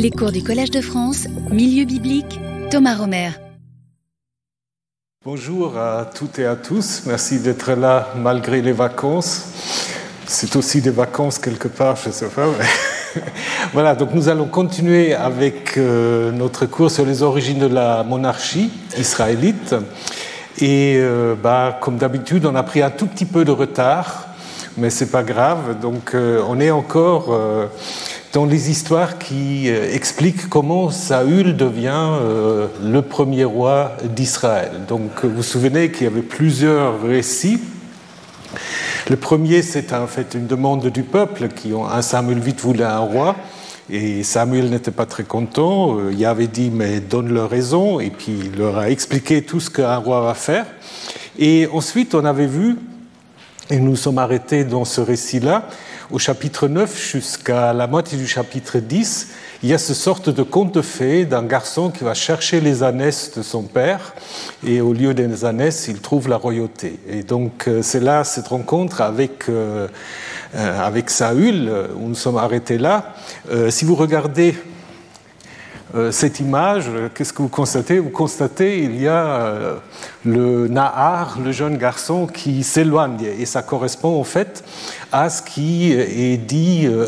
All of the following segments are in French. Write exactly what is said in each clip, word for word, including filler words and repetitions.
Les cours du Collège de France, Milieu biblique, Thomas Romer. Bonjour à toutes et à tous, merci d'être là malgré les vacances. C'est aussi des vacances quelque part, je ne sais pas. Mais voilà, donc nous allons continuer avec euh, notre cours sur les origines de la monarchie israélite. Et euh, bah, comme d'habitude, on a pris un tout petit peu de retard, mais ce n'est pas grave. Donc euh, on est encore euh, dans les histoires qui euh, expliquent comment Saül devient euh, le premier roi d'Israël. Donc vous vous souvenez qu'il y avait plusieurs récits. Le premier, c'est en fait une demande du peuple qui, en Samuel huit, voulait un roi. Et Samuel n'était pas très content. Il avait dit, mais donne-leur raison. Et puis il leur a expliqué tout ce qu'un roi va faire. Et ensuite, on avait vu, et nous sommes arrêtés dans ce récit-là, au chapitre neuf jusqu'à la moitié du chapitre dix, il y a ce sorte de conte de fées d'un garçon qui va chercher les ânesses de son père, et au lieu des ânesses, il trouve la royauté. Et donc c'est là cette rencontre avec, euh, avec Saül, où nous sommes arrêtés là. Euh, si vous regardez euh, cette image, qu'est-ce que vous constatez ? Vous constatez il y a euh, le Nahar, le jeune garçon, qui s'éloigne, et ça correspond en fait à ce qui est dit euh,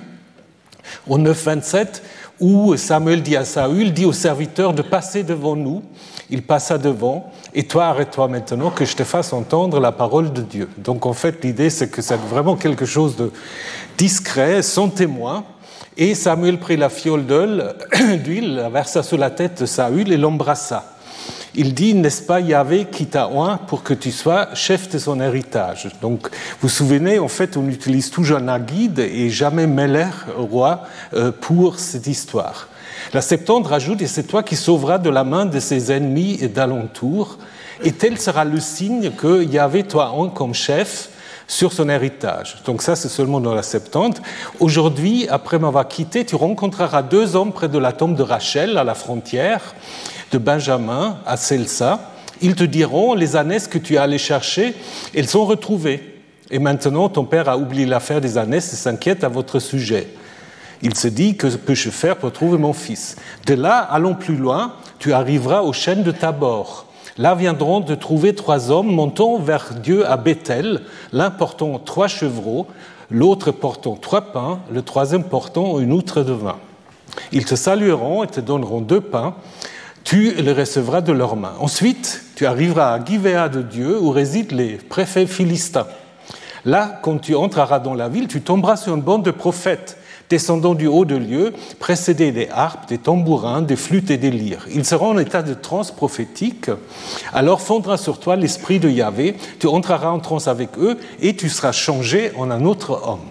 au neuf vingt-sept, où Samuel dit à Saül, dit au serviteur de passer devant nous. Il passa devant, et toi arrête-toi maintenant que je te fasse entendre la parole de Dieu. Donc en fait l'idée c'est que c'est vraiment quelque chose de discret, sans témoin. Et Samuel prit la fiole d'huile, la versa sur la tête de Saül et l'embrassa. Il dit, n'est-ce pas Yahvé qui t'a oint pour que tu sois chef de son héritage. Donc, vous vous souvenez, en fait, on utilise toujours Nagid et jamais Meler, roi, pour cette histoire. La Septante rajoute, et c'est toi qui sauveras de la main de ses ennemis et d'alentour, et tel sera le signe que Yahvé t'a oint comme chef sur son héritage. Donc ça, c'est seulement dans la Septante. Aujourd'hui, après m'avoir quitté, tu rencontreras deux hommes près de la tombe de Rachel, à la frontière de Benjamin, à Selsa. Ils te diront, les ânesses que tu es allé chercher, elles sont retrouvées. Et maintenant, ton père a oublié l'affaire des ânesses et s'inquiète à votre sujet. Il se dit, que peux-je faire pour trouver mon fils ? De là, allons plus loin, tu arriveras aux chênes de Tabor. Là viendront de trouver trois hommes montant vers Dieu à Bethel, l'un portant trois chevreaux, l'autre portant trois pains, le troisième portant une outre de vin. Ils te salueront et te donneront deux pains, tu les recevras de leurs mains. Ensuite, tu arriveras à Givéa de Dieu, où résident les préfets philistins. Là, quand tu entreras dans la ville, tu tomberas sur une bande de prophètes, descendant du haut de lieu, précédés des harpes, des tambourins, des flûtes et des lyres. Ils seront en état de transe prophétique. Alors fondra sur toi l'esprit de Yahvé, tu entreras en transe avec eux et tu seras changé en un autre homme.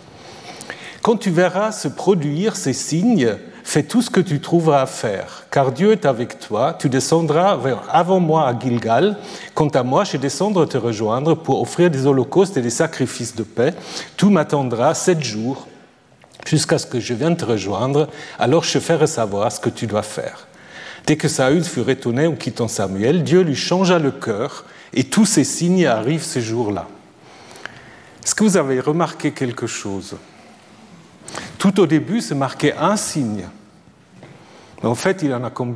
Quand tu verras se produire ces signes, fais tout ce que tu trouveras à faire, car Dieu est avec toi. Tu descendras avant moi à Gilgal. Quant à moi, je descendrai te rejoindre pour offrir des holocaustes et des sacrifices de paix. Tout m'attendra sept jours, jusqu'à ce que je vienne te rejoindre, alors je ferai savoir ce que tu dois faire. Dès que Saül fut retourné en quittant Samuel, Dieu lui changea le cœur, et tous ces signes arrivent ce jour-là. Est-ce que vous avez remarqué quelque chose ? Tout au début, c'est marqué un signe. Mais en fait, il y en a combien ?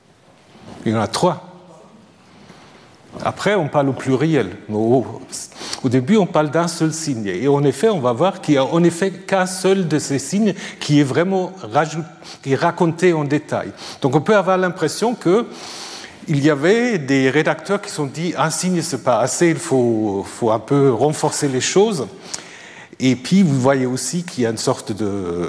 Il y en a trois. Après, on parle au pluriel. Au, au début, on parle d'un seul signe. Et en effet, on va voir qu'il n'y a en effet qu'un seul de ces signes qui est vraiment rajout, qui est raconté en détail. Donc on peut avoir l'impression qu'il y avait des rédacteurs qui se sont dit « un signe, ce n'est pas assez, il faut, faut un peu renforcer les choses ». Et puis, vous voyez aussi qu'il y a une sorte de...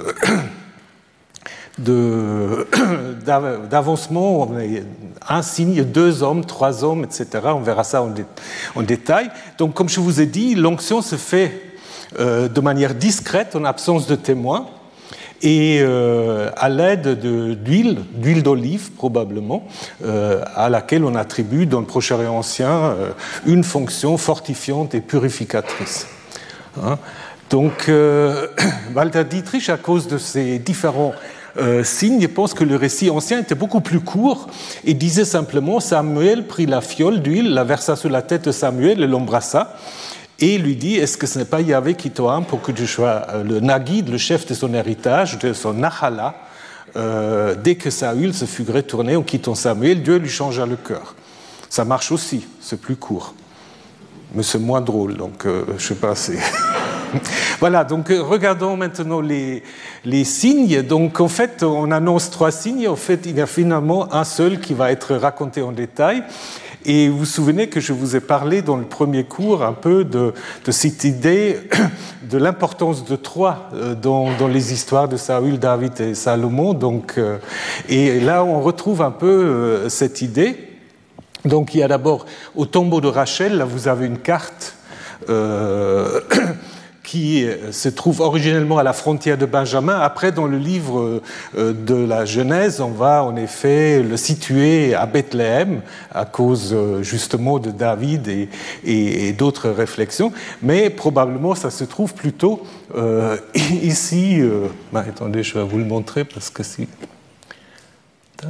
De, d'avancement, un signe, deux hommes, trois hommes, et cetera. On verra ça en, dé, en détail. Donc, comme je vous ai dit, l'onction se fait euh, de manière discrète, en absence de témoins, et euh, à l'aide de, d'huile, d'huile d'olive probablement, euh, à laquelle on attribue dans le Proche-Orient ancien euh, une fonction fortifiante et purificatrice. Hein? Donc, euh, Walter Dietrich, à cause de ces différents Euh, signe, pense que le récit ancien était beaucoup plus court et disait simplement Samuel prit la fiole d'huile, la versa sur la tête de Samuel et l'embrassa et lui dit est-ce que ce n'est pas Yahvé qui t'a oint pour que tu sois le Nagid, le chef de son héritage, de son Nahala, euh, dès que Saül se fut retourné en quittant Samuel, Dieu lui changea le cœur. Ça marche aussi, c'est plus court, mais c'est moins drôle, donc euh, je ne sais pas, c'est... Voilà, donc regardons maintenant les, les signes. Donc en fait, on annonce trois signes. En fait, il y a finalement un seul qui va être raconté en détail. Et vous vous souvenez que je vous ai parlé dans le premier cours un peu de, de cette idée de l'importance de trois dans, dans les histoires de Saül, David et Salomon. Donc, euh, et là, on retrouve un peu euh, cette idée. Donc il y a d'abord au tombeau de Rachel, là vous avez une carte euh, qui se trouve originellement à la frontière de Benjamin. Après, dans le livre de la Genèse, on va en effet le situer à Bethléem, à cause justement de David et, et, et d'autres réflexions. Mais probablement, ça se trouve plutôt euh, ici. Euh, bah, attendez, je vais vous le montrer parce que si... Tac.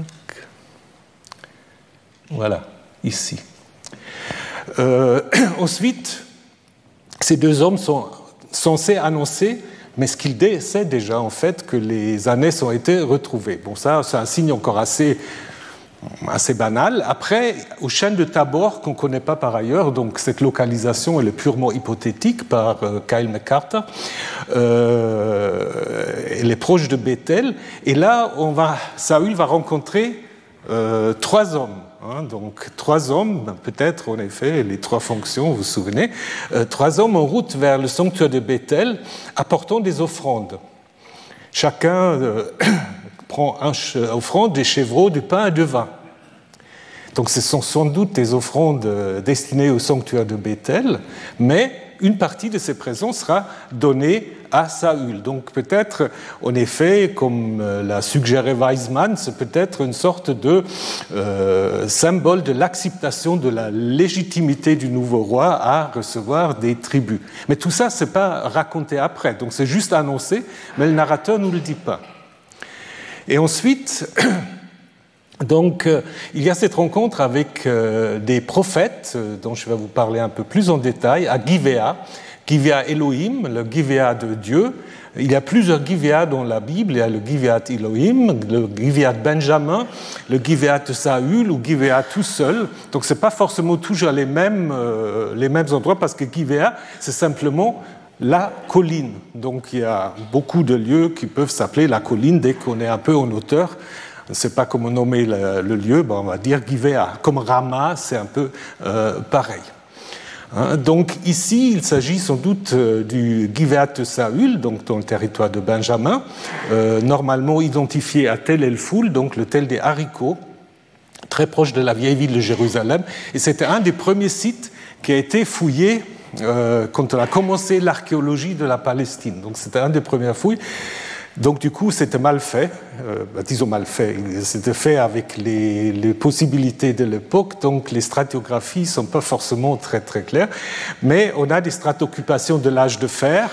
Voilà, ici. Euh, ensuite, ces deux hommes sont censé annoncer, mais ce qu'il sait déjà en fait, que les ânesses ont été retrouvées. Bon, ça, c'est un signe encore assez, assez banal. Après, au chêne de Tabor, qu'on ne connaît pas par ailleurs, donc cette localisation elle est purement hypothétique par euh, Kyle McCarter, euh, elle est proche de Bethel, et là, on va, Saül va rencontrer euh, trois hommes. Hein, donc trois hommes, peut-être en effet, les trois fonctions, vous vous souvenez, euh, trois hommes en route vers le sanctuaire de Bethel, apportant des offrandes. Chacun euh, prend une offrande, des chevreaux, du pain et du vin. Donc ce sont sans doute des offrandes euh, destinées au sanctuaire de Bethel, mais une partie de ces présents sera donnée à Saül. Donc peut-être, en effet, comme l'a suggéré Weizmann, c'est peut-être une sorte de euh, symbole de l'acceptation de la légitimité du nouveau roi à recevoir des tribus. Mais tout ça, ce n'est pas raconté après, donc c'est juste annoncé, mais le narrateur ne nous le dit pas. Et ensuite... Donc, euh, il y a cette rencontre avec euh, des prophètes, euh, dont je vais vous parler un peu plus en détail, à Givéa, Givéa Elohim, le Givéa de Dieu. Il y a plusieurs Givéa dans la Bible. Il y a le Givéa Elohim, le Givéa de Benjamin, le Givéa de Saül ou Givéa tout seul. Donc, ce n'est pas forcément toujours les mêmes, euh, les mêmes endroits, parce que Givéa, c'est simplement la colline. Donc, il y a beaucoup de lieux qui peuvent s'appeler la colline dès qu'on est un peu en hauteur. On ne sait pas comment nommer le, le lieu, ben on va dire Givéa. Comme Rama, c'est un peu euh, pareil. Hein, donc ici, il s'agit sans doute euh, du Givéa de Saül, donc dans le territoire de Benjamin, euh, normalement identifié à Tel el-Foul, donc le Tel des haricots, très proche de la vieille ville de Jérusalem. Et c'était un des premiers sites qui a été fouillé euh, quand on a commencé l'archéologie de la Palestine. Donc c'était un des premières fouilles. Donc du coup, c'était mal fait, euh, disons mal fait, c'était fait avec les, les possibilités de l'époque, donc les stratigraphies ne sont pas forcément très très claires, mais on a des stratoccupations de l'âge de fer,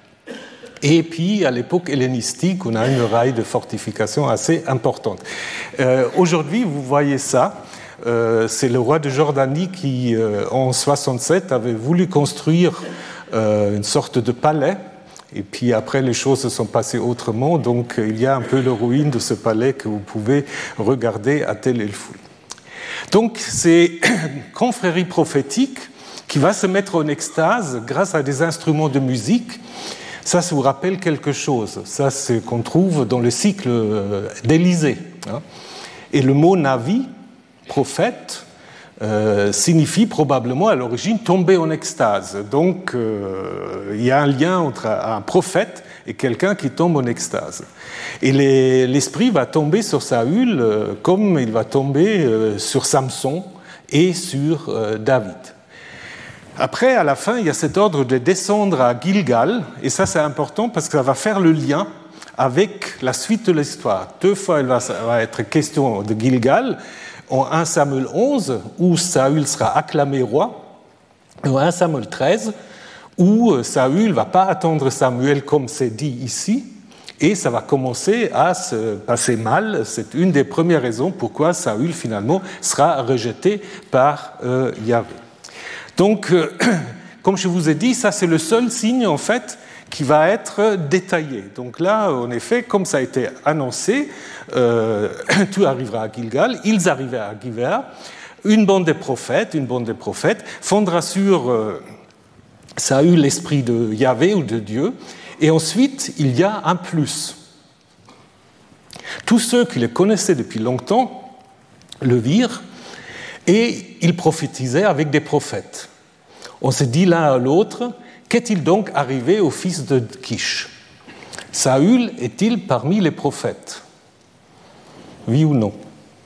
et puis à l'époque hellénistique, on a une muraille de fortification assez importante. Euh, aujourd'hui, vous voyez ça, euh, c'est le roi de Jordanie qui, euh, en soixante-sept, avait voulu construire euh, une sorte de palais. Et puis après, les choses se sont passées autrement. Donc, il y a un peu le ruine de ce palais que vous pouvez regarder à Tel el-Foul. Donc, c'est une confrérie prophétique qui va se mettre en extase grâce à des instruments de musique. Ça, ça vous rappelle quelque chose. Ça, c'est ce qu'on trouve dans le cycle d'Élisée. Et le mot navi, prophète, Euh, signifie probablement à l'origine tomber en extase. Donc euh, il y a un lien entre un prophète et quelqu'un qui tombe en extase. Et les, l'esprit va tomber sur Saül euh, comme il va tomber euh, sur Samson et sur euh, David. Après, à la fin, il y a cet ordre de descendre à Gilgal, et ça c'est important parce que ça va faire le lien avec la suite de l'histoire. Deux fois il va, va être question de Gilgal, en un Samuel onze, où Saül sera acclamé roi, et en un Samuel treize, où Saül ne va pas attendre Samuel comme c'est dit ici, et ça va commencer à se passer mal. C'est une des premières raisons pourquoi Saül, finalement, sera rejeté par euh, Yahvé. Donc, euh, comme je vous ai dit, ça c'est le seul signe, en fait, qui va être détaillé. Donc là, en effet, comme ça a été annoncé, euh, tout arrivera à Gilgal, ils arrivaient à Givea, une bande des prophètes, une bande des prophètes fondera sur euh, Saül l'esprit de Yahvé ou de Dieu, et ensuite il y a un plus. Tous ceux qui le connaissaient depuis longtemps le virent, et ils prophétisaient avec des prophètes. On se dit l'un à l'autre, qu'est-il donc arrivé au fils de Kish? Saül est-il parmi les prophètes? Oui ou non?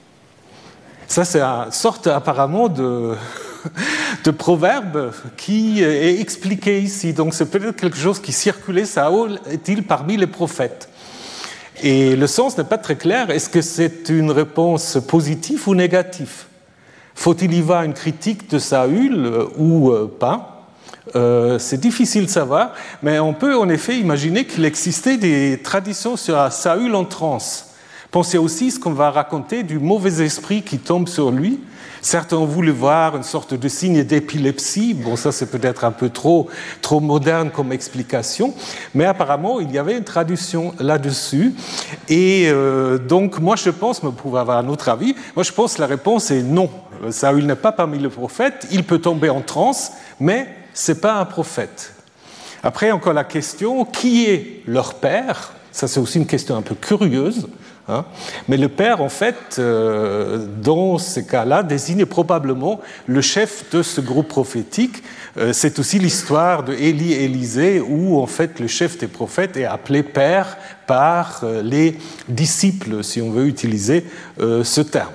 Ça, c'est une sorte apparemment de, de proverbe qui est expliqué ici. Donc c'est peut-être quelque chose qui circulait, Saül est-il parmi les prophètes? Et le sens n'est pas très clair. Est-ce que c'est une réponse positive ou négative? Faut-il y voir une critique de Saül ou pas? euh, C'est difficile de savoir, mais on peut en effet imaginer qu'il existait des traditions sur Saül en transe. Pensez aussi à ce qu'on va raconter du mauvais esprit qui tombe sur lui. Certains ont voulu voir une sorte de signe d'épilepsie. Bon, ça c'est peut-être un peu trop, trop moderne comme explication, mais apparemment il y avait une traduction là-dessus. Et euh, donc moi je pense, mais vous pouvez avoir un autre avis, moi je pense que la réponse est non. Saül n'est pas parmi les prophètes, il peut tomber en transe, mais ce n'est pas un prophète. Après encore la question, qui est leur père? Ça c'est aussi une question un peu curieuse. Hein, mais le père, en fait, euh, dans ce cas-là, désigne probablement le chef de ce groupe prophétique. Euh, c'est aussi l'histoire de Élie et Élisée, où en fait le chef des prophètes est appelé père par euh, les disciples, si on veut utiliser euh, ce terme.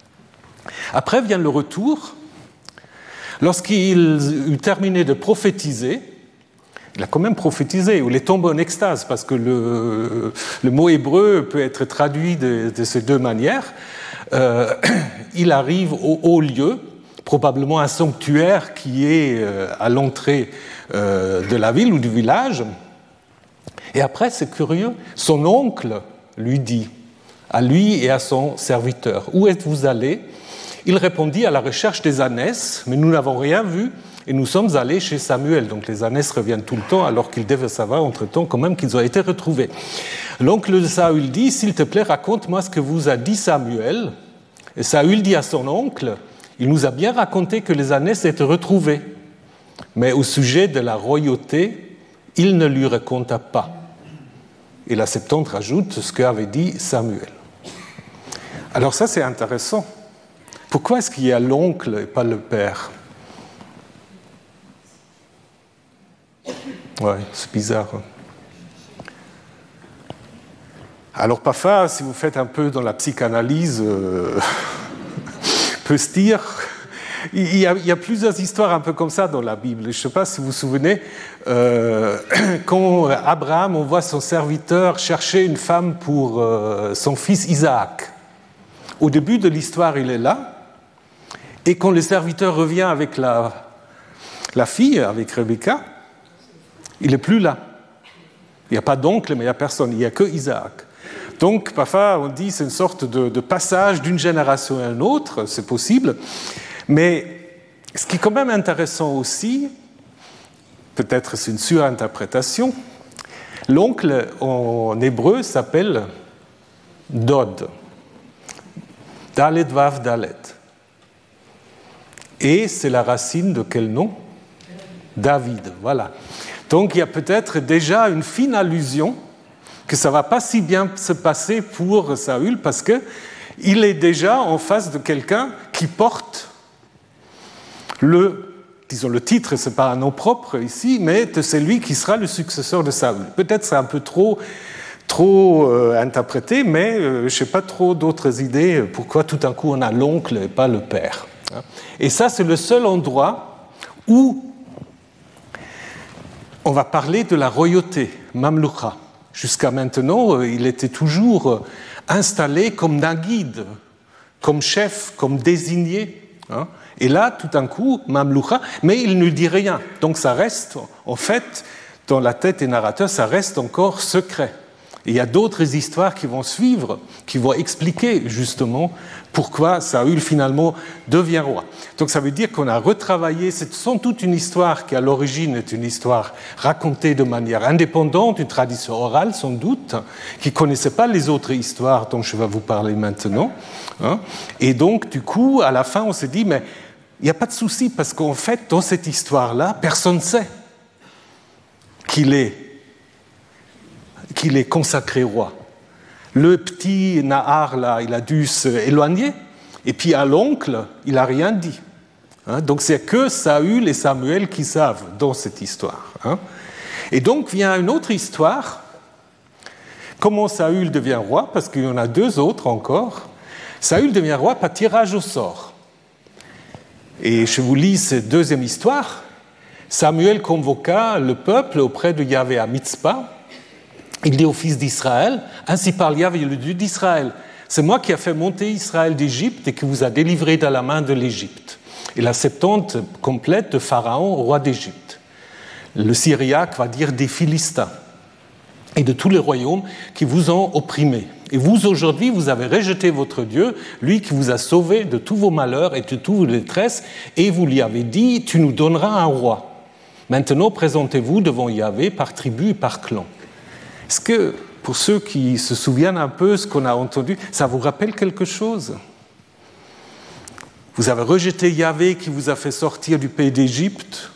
Après vient le retour. Lorsqu'il eut terminé de prophétiser, il a quand même prophétisé, ou il est tombé en extase, parce que le, le mot hébreu peut être traduit de, de ces deux manières. Euh, il arrive au haut lieu, probablement un sanctuaire qui est euh, à l'entrée euh, de la ville ou du village. Et après, c'est curieux, son oncle lui dit, à lui et à son serviteur, « Où êtes-vous allés » Il répondit, « À la recherche des ânesses, mais nous n'avons rien vu. » Et nous sommes allés chez Samuel. Donc les ânesses reviennent tout le temps, alors qu'ils devaient savoir entre-temps quand même qu'ils ont été retrouvés. L'oncle de Saül dit, s'il te plaît, raconte-moi ce que vous a dit Samuel. Et Saül dit à son oncle, il nous a bien raconté que les ânesses étaient retrouvées. Mais au sujet de la royauté, il ne lui raconta pas. Et la Septante rajoute ce qu'avait dit Samuel. Alors ça, c'est intéressant. Pourquoi est-ce qu'il y a l'oncle et pas le père ? Oui, c'est bizarre. Alors parfois, si vous faites un peu dans la psychanalyse, euh, peut se dire, il y, a, il y a plusieurs histoires un peu comme ça dans la Bible. Je ne sais pas si vous vous souvenez, euh, quand Abraham envoie son serviteur chercher une femme pour euh, son fils Isaac. Au début de l'histoire, il est là, et quand le serviteur revient avec la, la fille, avec Rebecca, il n'est plus là. Il n'y a pas d'oncle, mais il n'y a personne. Il n'y a que Isaac. Donc, parfois, on dit que c'est une sorte de, de passage d'une génération à une autre. C'est possible. Mais ce qui est quand même intéressant aussi, peut-être c'est une surinterprétation, l'oncle en hébreu s'appelle Dod. Dalet Vav Dalet. Et c'est la racine de quel nom ? David. Voilà. Donc il y a peut-être déjà une fine allusion que ça ne va pas si bien se passer pour Saül parce qu'il est déjà en face de quelqu'un qui porte le, disons le titre, ce n'est pas un nom propre ici, mais c'est lui qui sera le successeur de Saül. Peut-être c'est un peu trop, trop euh, interprété, mais euh, je ne sais pas trop d'autres idées pourquoi tout d'un coup on a l'oncle et pas le père. Et ça c'est le seul endroit où on va parler de la royauté, Mamloucha. Jusqu'à maintenant, il était toujours installé comme d'un guide, comme chef, comme désigné. Et là, tout d'un coup, Mamloucha, mais il ne dit rien. Donc ça reste, en fait, dans la tête des narrateurs, ça reste encore secret. Et il y a d'autres histoires qui vont suivre, qui vont expliquer justement pourquoi Saül finalement devient roi. Donc ça veut dire qu'on a retravaillé, c'est sans doute une histoire qui à l'origine est une histoire racontée de manière indépendante, une tradition orale sans doute, qui ne connaissait pas les autres histoires dont je vais vous parler maintenant. Hein. Et donc du coup, à la fin, on s'est dit, mais il n'y a pas de souci, parce qu'en fait, dans cette histoire-là, personne ne sait qu'il est, qu'il est consacré roi. Le petit Nahar, là, il a dû s'éloigner, et puis à l'oncle, il n'a rien dit. Hein, donc c'est que Saül et Samuel qui savent dans cette histoire. Hein. Et donc vient une autre histoire. Comment Saül devient roi? Parce qu'il y en a deux autres encore. Saül devient roi par tirage au sort. Et je vous lis cette deuxième histoire. Samuel convoqua le peuple auprès de Yahvé à Mitzpah. Il dit aux fils d'Israël, ainsi parle Yahvé, le Dieu d'Israël, c'est moi qui ai fait monter Israël d'Égypte et qui vous a délivré de la main de l'Égypte. Et la septante complète de Pharaon, roi d'Égypte. Le syriaque va dire des Philistins et de tous les royaumes qui vous ont opprimés. Et vous, aujourd'hui, vous avez rejeté votre Dieu, lui qui vous a sauvé de tous vos malheurs et de toutes vos détresses, et vous lui avez dit, tu nous donneras un roi. Maintenant, présentez-vous devant Yahvé par tribu et par clan. Est-ce que, pour ceux qui se souviennent un peu de ce qu'on a entendu, ça vous rappelle quelque chose? Vous avez rejeté Yahvé qui vous a fait sortir du pays d'Égypte.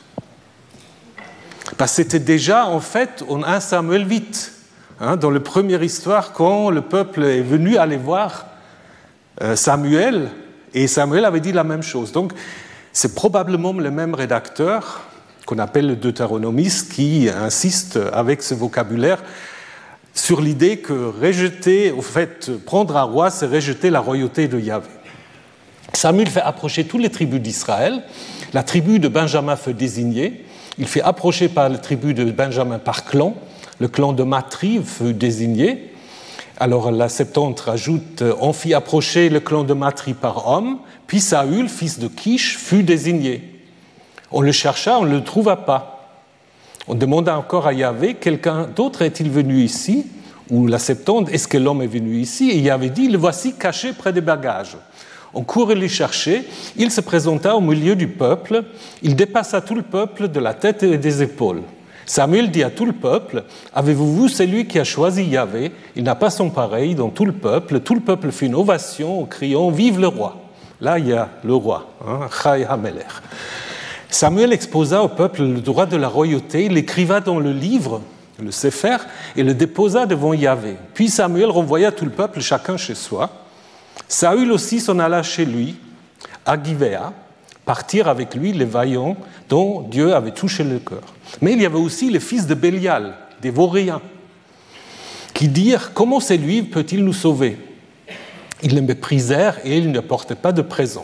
Parce que c'était déjà, en fait, en premier Samuel huit, hein, dans la première histoire, quand le peuple est venu aller voir euh, Samuel, et Samuel avait dit la même chose. Donc, c'est probablement le même rédacteur, qu'on appelle le deutéronomiste, qui insiste avec ce vocabulaire sur l'idée que rejeter, au fait, prendre un roi, c'est rejeter la royauté de Yahvé. Samuel fait approcher toutes les tribus d'Israël. La tribu de Benjamin fait désigner. Il fait approcher par la tribu de Benjamin par clan. Le clan de Matri fut désigné. Alors la Septante rajoute, on fit approcher le clan de Matri par homme, puis Saül, fils de Kish, fut désigné. On le chercha, on ne le trouva pas. On demanda encore à Yahvé, quelqu'un d'autre est-il venu ici? Ou la Septante, est-ce que l'homme est venu ici? Et Yahvé dit, le voici caché près des bagages. On courut le chercher, il se présenta au milieu du peuple, il dépassa tout le peuple de la tête et des épaules. Samuel dit à tout le peuple, avez-vous vu celui qui a choisi Yahvé? Il n'a pas son pareil dans tout le peuple. Tout le peuple fit une ovation en criant, vive le roi. Là, il y a le roi, hein, Chai HaMelech. Samuel exposa au peuple le droit de la royauté, il l'écriva dans le livre, le Sefer, et le déposa devant Yahvé. Puis Samuel renvoya tout le peuple, chacun chez soi. Saül aussi s'en alla chez lui, à Gibéa, partir avec lui les vaillants dont Dieu avait touché le cœur. Mais il y avait aussi les fils de Bélial, des Vauriens, qui dirent « Comment c'est lui peut-il nous sauver ?» Ils le méprisèrent et ils ne portaient pas de présent.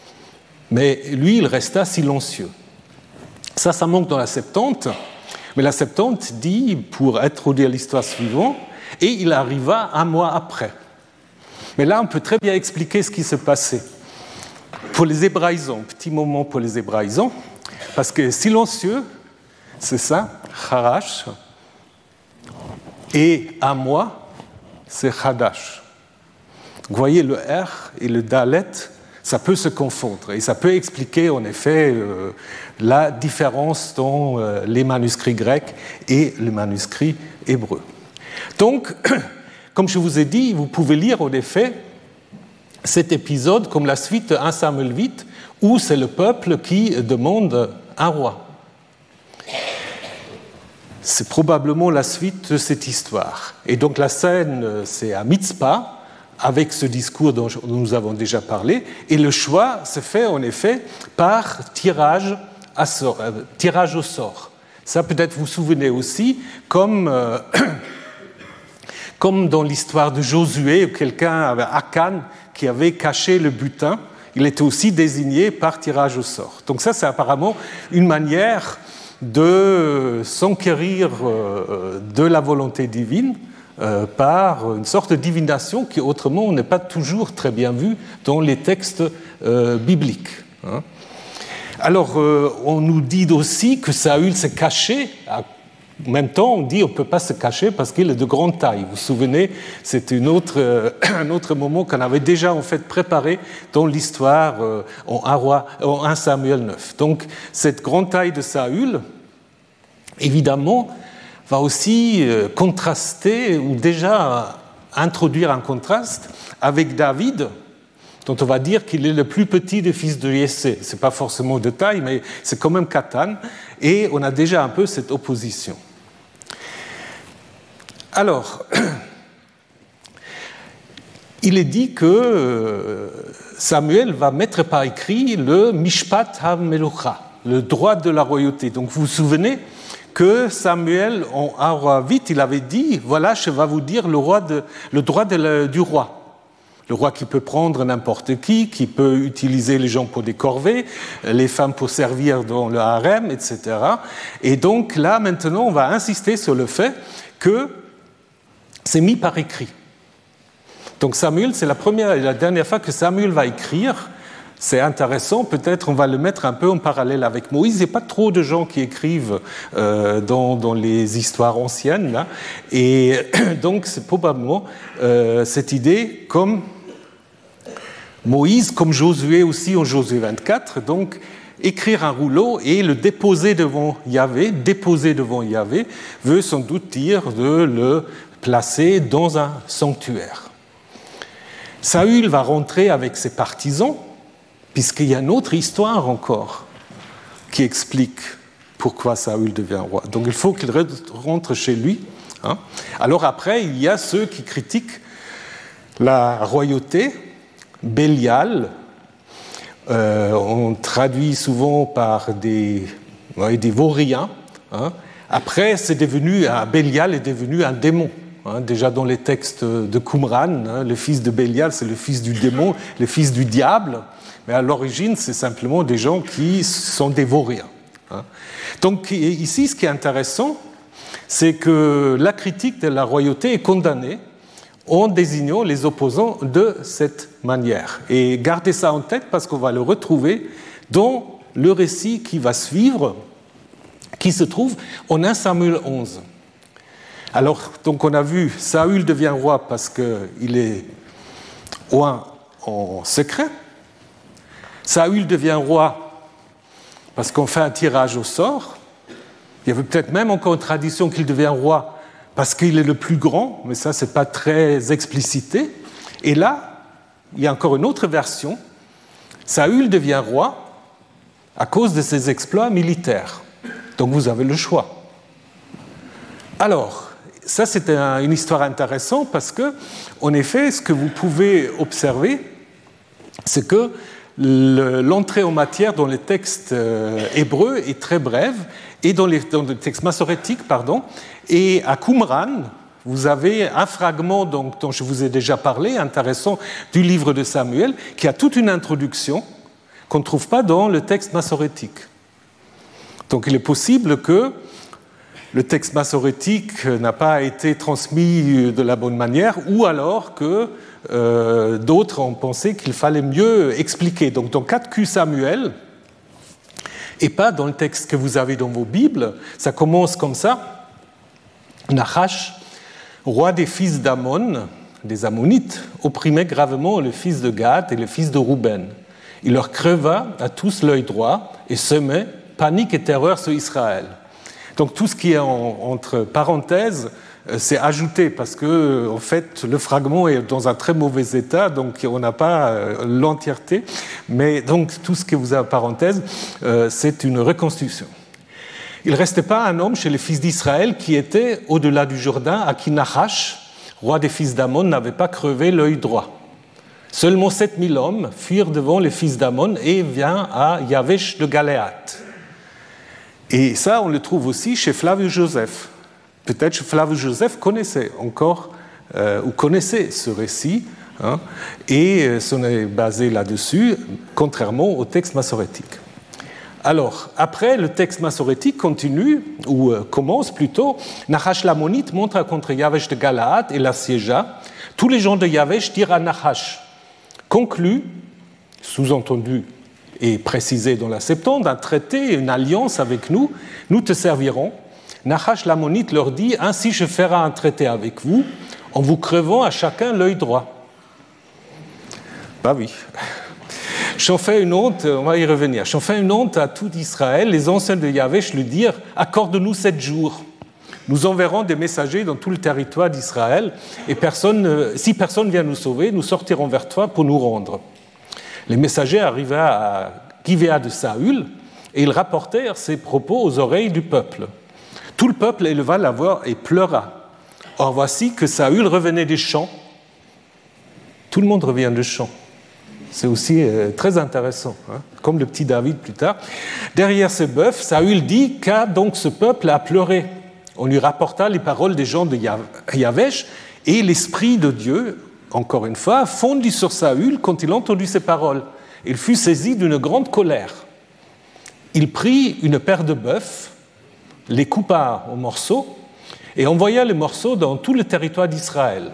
Mais lui, il resta silencieux. Ça, ça manque dans la Septante. Mais la Septante dit, pour introduire l'histoire suivante, et il arriva un mois après. Mais là, on peut très bien expliquer ce qui se passait. Pour les hébraïsants, petit moment pour les hébraïsants, parce que silencieux, c'est ça, charash, et un mois, c'est chadash. Vous voyez, le R et le dalet, ça peut se confondre et ça peut expliquer en effet euh, la différence dans euh, les manuscrits grecs et les manuscrits hébreux. Donc, comme je vous ai dit, vous pouvez lire en effet cet épisode comme la suite de premier Samuel huit, où c'est le peuple qui demande un roi. C'est probablement la suite de cette histoire. Et donc la scène, c'est à Mitzpah, avec ce discours dont nous avons déjà parlé, et le choix se fait en effet par tirage, à sort, euh, tirage au sort. Ça peut-être vous vous souvenez aussi, comme, euh, comme dans l'histoire de Josué, où quelqu'un avait Akan qui avait caché le butin, il était aussi désigné par tirage au sort. Donc ça, c'est apparemment une manière de s'enquérir euh, de la volonté divine, Euh, par une sorte de divination qui autrement n'est pas toujours très bien vue dans les textes euh, bibliques. Hein. Alors, euh, on nous dit aussi que Saül s'est caché à En même temps, on dit qu'on ne peut pas se cacher parce qu'il est de grande taille. Vous vous souvenez, c'est une autre, euh, un autre moment qu'on avait déjà en fait préparé dans l'histoire euh, en, un roi, en un Samuel neuf. Donc, cette grande taille de Saül, évidemment, va aussi euh, contraster ou déjà introduire un contraste avec David, dont on va dire qu'il est le plus petit des fils de Jessé. Ce n'est pas forcément de taille, mais c'est quand même Katan, et on a déjà un peu cette opposition. Alors, il est dit que Samuel va mettre par écrit le Mishpat HaMelucha, le droit de la royauté. Donc vous vous souvenez que Samuel, en un roi vite, il avait dit, voilà, je vais vous dire le, roi de, le droit de la, du roi. Le roi qui peut prendre n'importe qui, qui peut utiliser les gens pour des corvées, les femmes pour servir dans le harem, et cetera. Et donc là, maintenant, on va insister sur le fait que c'est mis par écrit. Donc Samuel, c'est la première et la dernière fois que Samuel va écrire. C'est intéressant, peut-être on va le mettre un peu en parallèle avec Moïse. Il n'y a pas trop de gens qui écrivent euh, dans, dans les histoires anciennes, là. Et donc c'est probablement euh, cette idée comme Moïse, comme Josué aussi en Josué vingt-quatre, donc écrire un rouleau et le déposer devant Yahvé, déposer devant Yahvé, veut sans doute dire de le placer dans un sanctuaire. Saül va rentrer avec ses partisans, puisqu'il y a une autre histoire encore qui explique pourquoi Saül devient roi. Donc il faut qu'il rentre chez lui. Hein. Alors après, il y a ceux qui critiquent la royauté, Bélial, euh, on traduit souvent par des, ouais, des vauriens. Hein. Après, c'est devenu, Bélial est devenu un démon. Hein, déjà dans les textes de Qumran, hein, le fils de Bélial, c'est le fils du démon, le fils du diable. Mais à l'origine, c'est simplement des gens qui sont des vauriens. Hein. Donc ici, ce qui est intéressant, c'est que la critique de la royauté est condamnée en désignant les opposants de cette manière. Et gardez ça en tête parce qu'on va le retrouver dans le récit qui va suivre, qui se trouve en un Samuel onze. Alors, donc on a vu, Saül devient roi parce qu'il est roi en secret. Saül devient roi parce qu'on fait un tirage au sort. Il y avait peut-être même encore une tradition qu'il devient roi parce qu'il est le plus grand, mais ça, ce n'est pas très explicité. Et là, il y a encore une autre version. Saül devient roi à cause de ses exploits militaires. Donc vous avez le choix. Alors, ça, c'est une histoire intéressante parce que, en effet, ce que vous pouvez observer, c'est que l'entrée en matière dans les textes hébreux est très brève, et dans les, dans les textes massorétiques, pardon, et à Qumran, vous avez un fragment donc, dont je vous ai déjà parlé, intéressant, du livre de Samuel, qui a toute une introduction qu'on ne trouve pas dans le texte massorétique. Donc il est possible que le texte massorétique n'a pas été transmis de la bonne manière, ou alors que euh, d'autres ont pensé qu'il fallait mieux expliquer. Donc dans quatre Q Samuel, et pas dans le texte que vous avez dans vos Bibles, ça commence comme ça. Nachash, roi des fils d'Ammon, des Ammonites, opprimait gravement le fils de Gad et le fils de Rouben. Il leur creva à tous l'œil droit et semait panique et terreur sur Israël. Donc tout ce qui est en, entre parenthèses, c'est ajouté parce que en fait le fragment est dans un très mauvais état, donc on n'a pas l'entièreté. Mais donc tout ce que vous avez en parenthèse, c'est une reconstruction. Il ne restait pas un homme chez les fils d'Israël qui était au-delà du Jourdain, à qui Nachash, roi des fils d'Ammon, n'avait pas crevé l'œil droit. Seulement sept mille hommes fuirent devant les fils d'Ammon et vinrent à Yavesh de Galéat. Et ça, on le trouve aussi chez Flavius Joseph. Peut-être que Flavius Joseph connaissait encore, euh, ou connaissait ce récit, hein, et on est basé là-dessus, contrairement au texte massorétique. Alors, après, le texte massorétique continue, ou euh, commence plutôt. Nachash l'Ammonite monta contre Yavesh de Galaad et l'assiégea. Tous les gens de Yavesh dirent à Nachash, conclut, sous-entendu et précisé dans la Septante, un traité, une alliance avec nous, nous te servirons, Nachash l'ammonite leur dit « Ainsi je ferai un traité avec vous, en vous crevant à chacun l'œil droit. » Bah oui. J'en fais une honte, on va y revenir. J'en fais une honte à tout Israël. Les anciens de Yavesh lui dirent « Accorde-nous sept jours. Nous enverrons des messagers dans tout le territoire d'Israël, et personne, si personne vient nous sauver, nous sortirons vers toi pour nous rendre. » Les messagers arrivèrent à Givéa de Saül, et ils rapportèrent ces propos aux oreilles du peuple. Tout le peuple éleva la voix et pleura. Or voici que Saül revenait des champs. Tout le monde revient des champs. C'est aussi euh, très intéressant, hein, comme le petit David plus tard. Derrière ce bœuf, Saül dit « Qu'a donc ce peuple à pleurer ?» On lui rapporta les paroles des gens de Yavesh, et l'Esprit de Dieu, encore une fois, fondit sur Saül quand il entendit ces paroles. Il fut saisi d'une grande colère. Il prit une paire de bœufs, les coupa en morceaux et envoya les morceaux dans tout le territoire d'Israël.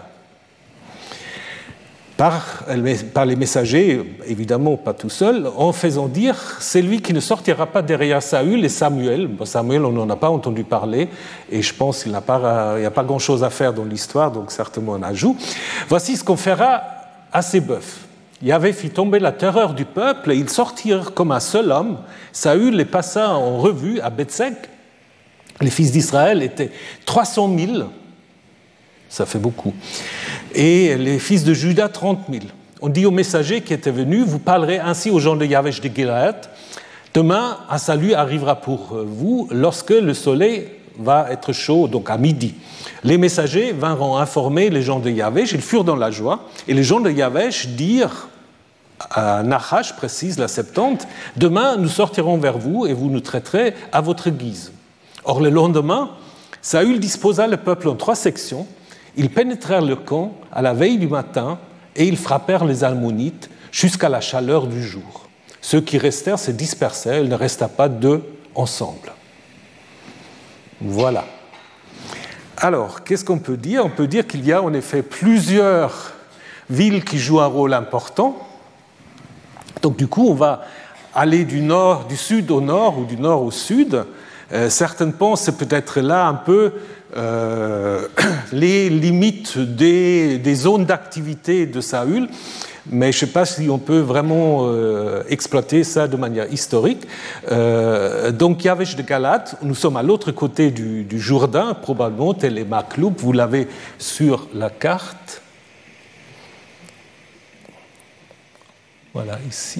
Par, par les messagers, évidemment pas tout seul, en faisant dire « C'est lui qui ne sortira pas derrière Saül et Samuel. » Bon, Samuel, on n'en a pas entendu parler, et je pense qu'il n'y a pas, il n'y a pas grand-chose à faire dans l'histoire, donc certainement un ajout. « Voici ce qu'on fera à ces bœufs. » Yahvé fit tomber la terreur du peuple, et ils sortirent comme un seul homme. Saül les passa en revue à Bethsek. Les fils d'Israël étaient trois cent mille, ça fait beaucoup, et les fils de Juda, trente mille. On dit aux messagers qui étaient venus, vous parlerez ainsi aux gens de Yavesh de Gilead, demain un salut arrivera pour vous lorsque le soleil va être chaud, donc à midi. Les messagers vinrent informer les gens de Yavesh, ils furent dans la joie, et les gens de Yavesh dirent à Nachash, précise la Septante, demain nous sortirons vers vous et vous nous traiterez à votre guise. Or le lendemain, Saül disposa le peuple en trois sections. Ils pénétrèrent le camp à la veille du matin et ils frappèrent les Ammonites jusqu'à la chaleur du jour. Ceux qui restèrent se dispersèrent, il ne resta pas deux ensemble. Voilà. Alors, qu'est-ce qu'on peut dire ? On peut dire qu'il y a en effet plusieurs villes qui jouent un rôle important. Donc du coup, on va aller du nord, du sud au nord ou du nord au sud. Euh, certains pensent peut-être là un peu euh, les limites des, des zones d'activité de Saül, mais je ne sais pas si on peut vraiment euh, exploiter ça de manière historique. Euh, donc Yavesh de Galate, nous sommes à l'autre côté du, du Jourdain, probablement, tel est Makloub, vous l'avez sur la carte. Voilà, ici.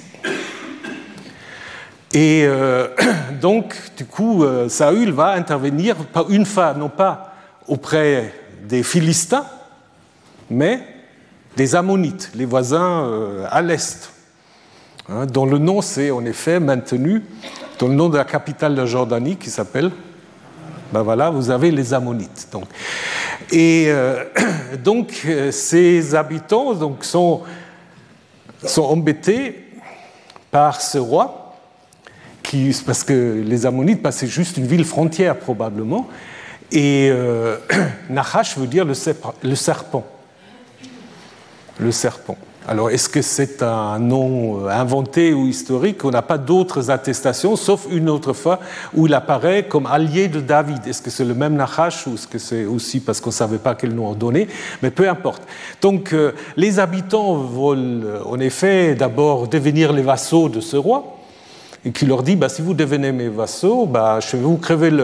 Et euh, donc, du coup, euh, Saül va intervenir, pas une fois, non pas auprès des Philistins, mais des Ammonites, les voisins euh, à l'est, hein, dont le nom s'est en effet maintenu dans le nom de la capitale de Jordanie qui s'appelle, ben voilà, vous avez les Ammonites. Donc. Et euh, donc, ces habitants donc, sont, sont embêtés par ce roi, qui, parce que les Ammonites, ben, c'est juste une ville frontière probablement, et euh, Nachash veut dire le, serp- le serpent. Le serpent. Alors, est-ce que c'est un nom inventé ou historique ? On n'a pas d'autres attestations, sauf une autre fois où il apparaît comme allié de David. Est-ce que c'est le même Nachash ou est-ce que c'est aussi parce qu'on ne savait pas quel nom donner ? Mais peu importe. Donc, euh, les habitants veulent en effet d'abord devenir les vassaux de ce roi, et qui leur dit bah, « si vous devenez mes vassaux, bah, je vais vous crever l'œil ».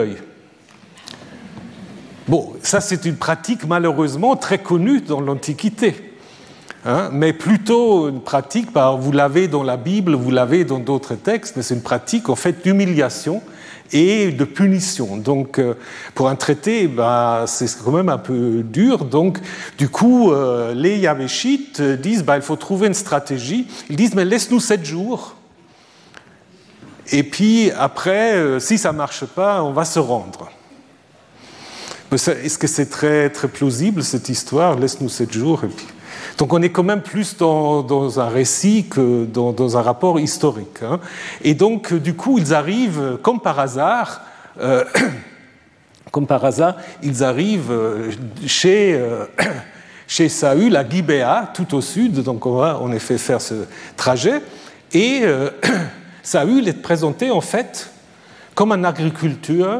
Bon, ça c'est une pratique malheureusement très connue dans l'Antiquité. Hein, mais plutôt une pratique, bah, vous l'avez dans la Bible, vous l'avez dans d'autres textes, mais c'est une pratique en fait d'humiliation et de punition. Donc euh, pour un traité, bah, c'est quand même un peu dur. Donc du coup, euh, les Yavéchites disent bah, il faut trouver une stratégie. Ils disent mais laisse-nous sept jours. Et puis après, euh, si ça ne marche pas, on va se rendre. Est-ce que c'est très, très plausible cette histoire ? Laisse-nous sept jours. Et puis... Donc on est quand même plus dans, dans un récit que dans, dans un rapport historique. Hein. Et donc du coup ils arrivent, comme par hasard, euh, comme par hasard, ils arrivent chez, euh, chez Saül à Gibéa, tout au sud. Donc on va en effet faire ce trajet. Et euh, Saül est présenté en fait comme un agriculteur,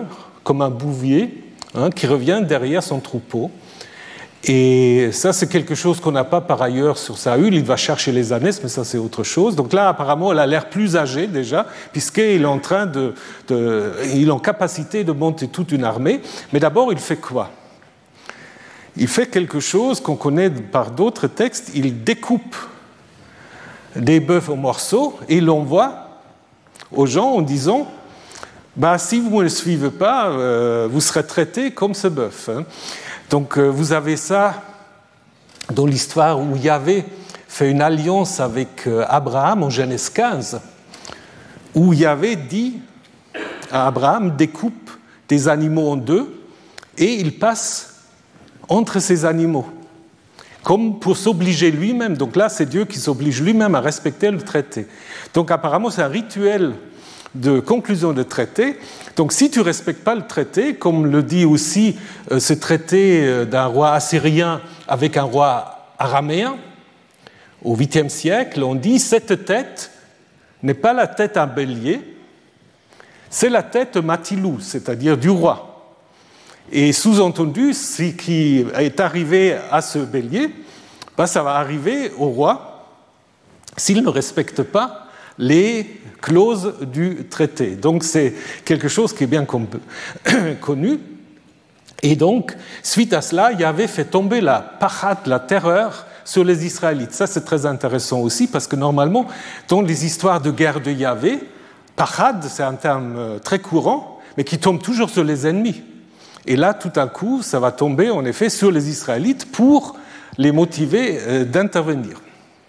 comme un bouvier hein, qui revient derrière son troupeau. Et ça, c'est quelque chose qu'on n'a pas par ailleurs sur Saül. Il va chercher les ânesses, mais ça, c'est autre chose. Donc là, apparemment, elle a l'air plus âgée déjà, puisqu'il est en train de, de, il est en capacité de monter toute une armée. Mais d'abord, il fait quoi? Il fait quelque chose qu'on connaît par d'autres textes. Il découpe des bœufs en morceaux et il l'envoie aux gens en disant bah, si vous ne le suivez pas, euh, vous serez traités comme ce bœuf. Hein. Donc vous avez ça dans l'histoire où Yahvé fait une alliance avec Abraham en Genèse quinze, où Yahvé dit à Abraham découpe des animaux en deux et il passe entre ces animaux, comme pour s'obliger lui-même. Donc là, c'est Dieu qui s'oblige lui-même à respecter le traité. Donc apparemment, c'est un rituel de conclusion de traité. Donc si tu ne respectes pas le traité, comme le dit aussi euh, ce traité d'un roi assyrien avec un roi araméen, au huitième siècle, on dit « cette tête n'est pas la tête d'un bélier, c'est la tête de Matilou, c'est-à-dire du roi. » Et sous-entendu, ce qui est arrivé à ce bélier, ben, ça va arriver au roi s'il ne respecte pas les clauses du traité. Donc c'est quelque chose qui est bien connu. Et donc, suite à cela, Yahvé fait tomber la parade, la terreur, sur les Israélites. Ça, c'est très intéressant aussi, parce que normalement, dans les histoires de guerre de Yahvé, parade, c'est un terme très courant, mais qui tombe toujours sur les ennemis. Et là, tout à coup, ça va tomber, en effet, sur les Israélites pour les motiver d'intervenir.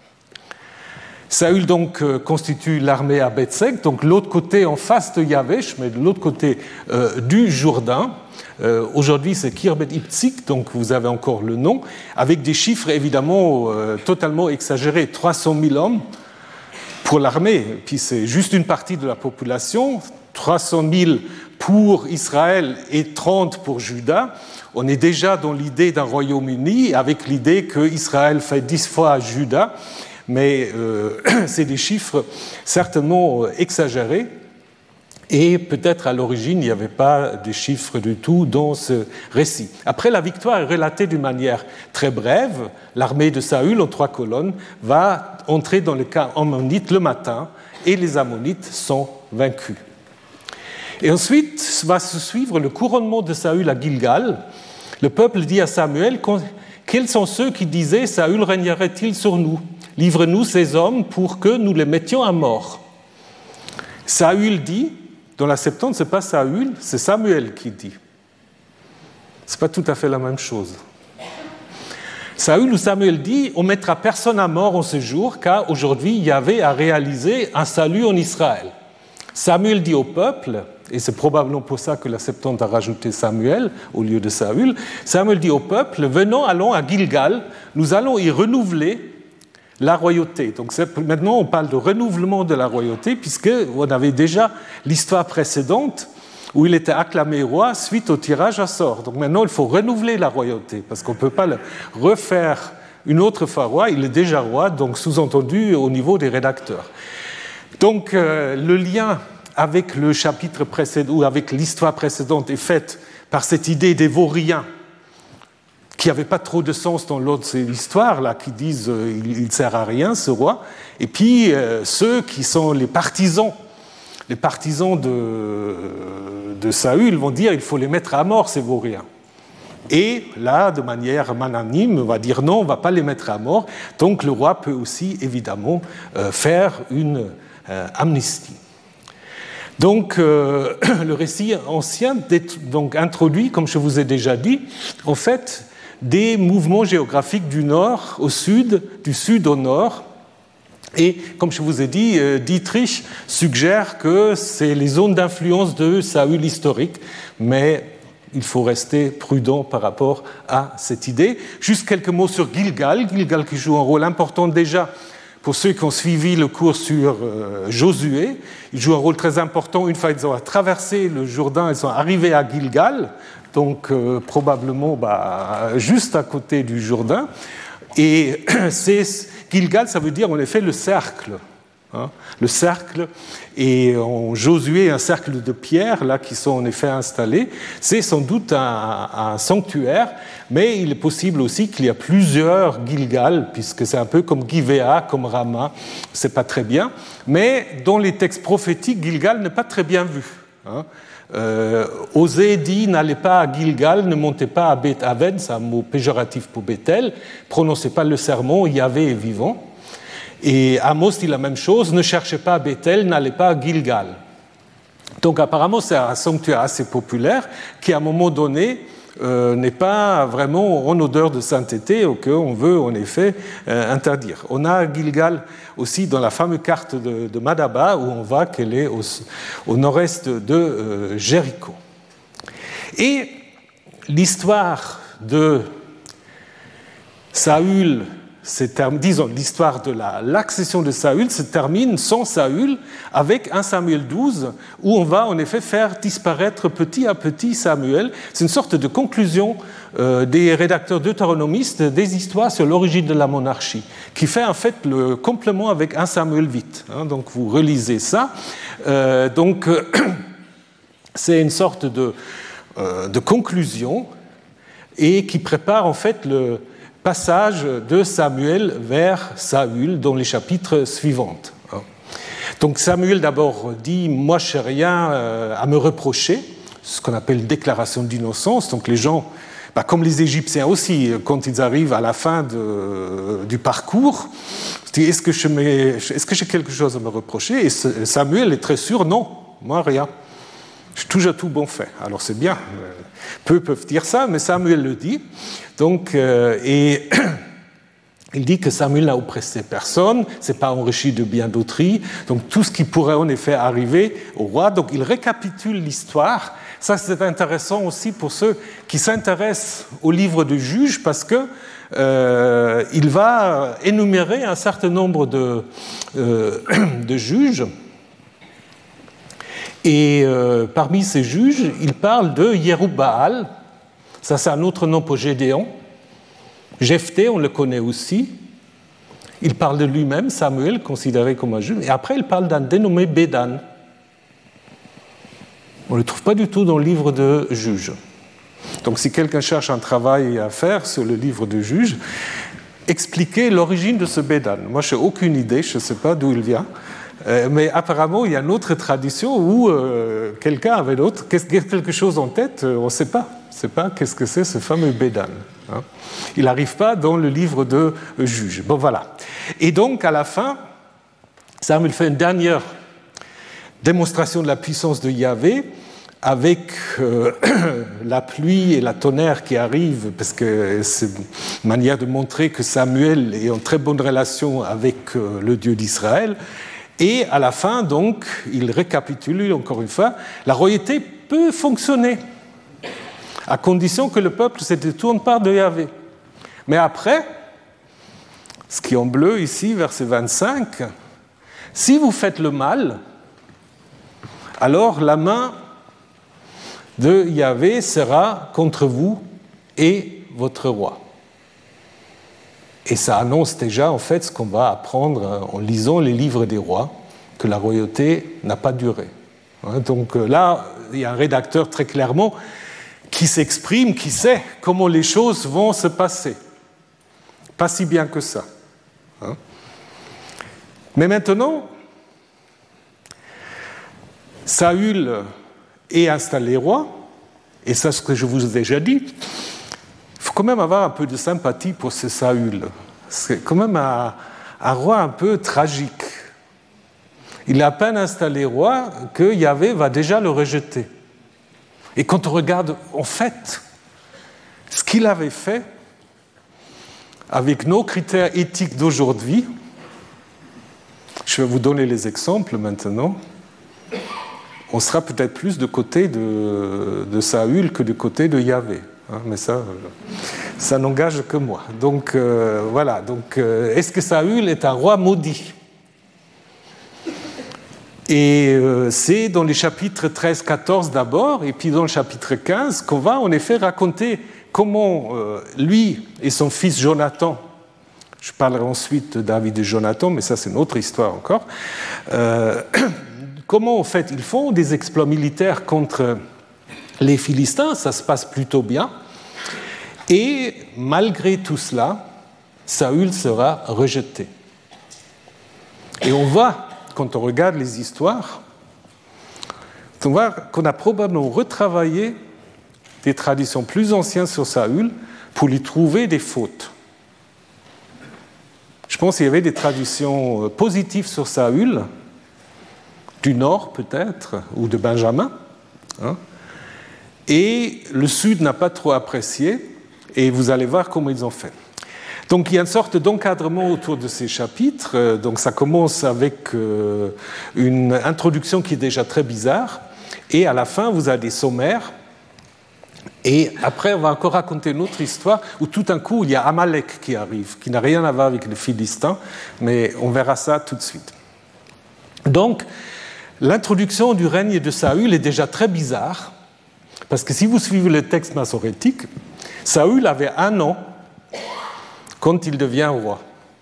Saül donc euh, constitue l'armée à Bethsek, donc l'autre côté en face de Yavesh, mais de l'autre côté euh, du Jourdain. Euh, aujourd'hui, c'est Kirbet Iptzik, donc vous avez encore le nom, avec des chiffres évidemment euh, totalement exagérés, trois cent mille hommes pour l'armée, puis c'est juste une partie de la population, trois cent mille pour Israël et trente pour Juda. On est déjà dans l'idée d'un Royaume-Uni, avec l'idée qu'Israël fait dix fois Juda. Mais euh, c'est des chiffres certainement exagérés et peut-être à l'origine il n'y avait pas de chiffres du tout dans ce récit. Après, la victoire est relatée d'une manière très brève. L'armée de Saül en trois colonnes va entrer dans le camp ammonite le matin et les ammonites sont vaincus. Et ensuite va se suivre le couronnement de Saül à Gilgal. Le peuple dit à Samuel « Quels sont ceux qui disaient « Saül régnerait-il sur nous ?» Livre-nous ces hommes pour que nous les mettions à mort. Saül dit, dans la Septante, ce n'est pas Saül, c'est Samuel qui dit. Ce n'est pas tout à fait la même chose. Saül ou Samuel dit, on ne mettra personne à mort en ce jour, car aujourd'hui, Yahvé a réalisé un salut en Israël. Samuel dit au peuple, et c'est probablement pour ça que la Septante a rajouté Samuel au lieu de Saül, Samuel dit au peuple, venons, allons à Gilgal, nous allons y renouveler la royauté. Donc maintenant, on parle de renouvellement de la royauté, puisqu'on avait déjà l'histoire précédente où il était acclamé roi suite au tirage à sort. Donc maintenant, il faut renouveler la royauté, parce qu'on ne peut pas le refaire une autre fois roi, il est déjà roi, donc sous-entendu au niveau des rédacteurs. Donc euh, le lien avec le chapitre précédent, ou avec l'histoire précédente, est fait par cette idée des vauriens, qui n'avait pas trop de sens dans l'autre histoire, là, qui disent euh, il ne sert à rien, ce roi. Et puis, euh, ceux qui sont les partisans, les partisans de, de Saül vont dire il faut les mettre à mort, ces vauriens. Et là, de manière magnanime, on va dire non, on ne va pas les mettre à mort. Donc, le roi peut aussi, évidemment, euh, faire une euh, amnistie. Donc, euh, le récit ancien donc, introduit, comme je vous ai déjà dit, en fait, des mouvements géographiques du nord au sud, du sud au nord. Et comme je vous ai dit, Dietrich suggère que c'est les zones d'influence de Saül historique, mais il faut rester prudent par rapport à cette idée. Juste quelques mots sur Gilgal, Gilgal qui joue un rôle important déjà pour ceux qui ont suivi le cours sur euh, Josué. Il joue un rôle très important une fois qu'ils ont traversé le Jourdain, ils sont arrivés à Gilgal, donc euh, probablement bah, juste à côté du Jourdain. Et c'est, Gilgal, ça veut dire en effet le cercle. Hein, le cercle, et en Josué, un cercle de pierres là, qui sont en effet installés. C'est sans doute un, un sanctuaire, mais il est possible aussi qu'il y a plusieurs Gilgal, puisque c'est un peu comme Givéa, comme Rama, c'est pas très bien. Mais dans les textes prophétiques, Gilgal n'est pas très bien vu. Hein. Euh, Osée dit, n'allez pas à Gilgal, ne montez pas à Beth Aven, c'est un mot péjoratif pour Bethel, prononcez pas le sermon, Yahvé est vivant. Et Amos dit la même chose, ne cherchez pas à Bethel, n'allez pas à Gilgal. Donc apparemment c'est un sanctuaire assez populaire qui à un moment donné euh, n'est pas vraiment en odeur de sainteté ou qu'on veut en effet euh, interdire. On a Gilgal aussi dans la fameuse carte de, de Madaba où on voit qu'elle est au, au nord-est de euh, Jéricho. Et l'histoire de Saül, disons, l'histoire de la, l'accession de Saül se termine sans Saül avec un Samuel douze où on va en effet faire disparaître petit à petit Samuel. C'est une sorte de conclusion euh, des rédacteurs deutéronomistes des histoires sur l'origine de la monarchie qui fait en fait le complément avec un Samuel huit. Hein, donc vous relisez ça. Euh, donc euh, c'est une sorte de, euh, de conclusion et qui prépare en fait le passage de Samuel vers Saül dans les chapitres suivants. Donc Samuel d'abord dit « moi je n'ai rien à me reprocher », ce qu'on appelle déclaration d'innocence. Donc les gens, bah, comme les Égyptiens aussi, quand ils arrivent à la fin de, du parcours, ils disent « est-ce que, je mets, est-ce que j'ai quelque chose à me reprocher ?» Et Samuel est très sûr « non, moi rien. J'ai toujours tout bon fait. » Alors c'est bien, peu peuvent dire ça, mais Samuel le dit. Donc, euh, et il dit que Samuel n'a oppressé personne, c'est pas enrichi de bien d'autrui, donc tout ce qui pourrait en effet arriver au roi. Donc il récapitule l'histoire. Ça c'est intéressant aussi pour ceux qui s'intéressent au livre de Juges, parce que euh, il va énumérer un certain nombre de, euh, de juges. Et euh, parmi ces juges, il parle de Yérub-Baal. Ça, c'est un autre nom pour Gédéon. Jephthé, on le connaît aussi. Il parle de lui-même, Samuel, considéré comme un juge. Et après, il parle d'un dénommé Bédan. On ne le trouve pas du tout dans le livre de Juges. Donc, si quelqu'un cherche un travail à faire sur le livre de Juges, expliquez l'origine de ce Bédan. Moi, je n'ai aucune idée, je ne sais pas d'où il vient. Euh, mais apparemment, il y a une autre tradition où euh, quelqu'un avait d'autres, quelque chose en tête, euh, on ne sait pas. On ne sait pas qu'est-ce que c'est ce fameux Bédan. Hein. Il n'arrive pas dans le livre de Juges. Bon, voilà. Et donc, à la fin, Samuel fait une dernière démonstration de la puissance de Yahvé avec euh, la pluie et la tonnerre qui arrivent, parce que c'est une manière de montrer que Samuel est en très bonne relation avec euh, le Dieu d'Israël. Et à la fin, donc, il récapitule encore une fois, la royauté peut fonctionner, à condition que le peuple se détourne pas de Yahvé. Mais après, ce qui est en bleu ici, verset vingt-cinq, si vous faites le mal, alors la main de Yahvé sera contre vous et votre roi. Et ça annonce déjà en fait ce qu'on va apprendre en lisant les livres des rois, que la royauté n'a pas duré. Donc là, il y a un rédacteur très clairement qui s'exprime, qui sait comment les choses vont se passer. Pas si bien que ça. Mais maintenant, Saül est installé roi, et ça, ce que je vous ai déjà dit, il faut quand même avoir un peu de sympathie pour ce Saül. C'est quand même un, un roi un peu tragique. Il est à peine installé roi que Yahvé va déjà le rejeter. Et quand on regarde, en fait, ce qu'il avait fait avec nos critères éthiques d'aujourd'hui, je vais vous donner les exemples maintenant, on sera peut-être plus du côté de, de Saül que du côté de Yahvé. Hein, mais ça, ça n'engage que moi. Donc euh, voilà. Donc, euh, est-ce que Saül est un roi maudit ? Et euh, c'est dans les chapitres treize quatorze d'abord, et puis dans le chapitre quinze, qu'on va en effet raconter comment euh, lui et son fils Jonathan Je parlerai ensuite de David et Jonathan, mais ça c'est une autre histoire encore. Euh, comment en fait ils font des exploits militaires contre les Philistins, ça se passe plutôt bien. Et malgré tout cela, Saül sera rejeté. Et on voit, quand on regarde les histoires, on voit qu'on a probablement retravaillé des traditions plus anciennes sur Saül pour lui trouver des fautes. Je pense qu'il y avait des traditions positives sur Saül, du Nord peut-être, ou de Benjamin, hein, et le Sud n'a pas trop apprécié, et vous allez voir comment ils ont fait. Donc il y a une sorte d'encadrement autour de ces chapitres. Donc ça commence avec une introduction qui est déjà très bizarre, et à la fin vous avez des sommaires, et après on va encore raconter une autre histoire où tout d'un coup il y a Amalek qui arrive, qui n'a rien à voir avec les Philistins, mais on verra ça tout de suite. Donc l'introduction du règne de Saül est déjà très bizarre, parce que si vous suivez le texte massorétique, Saül avait un an quand il devient roi.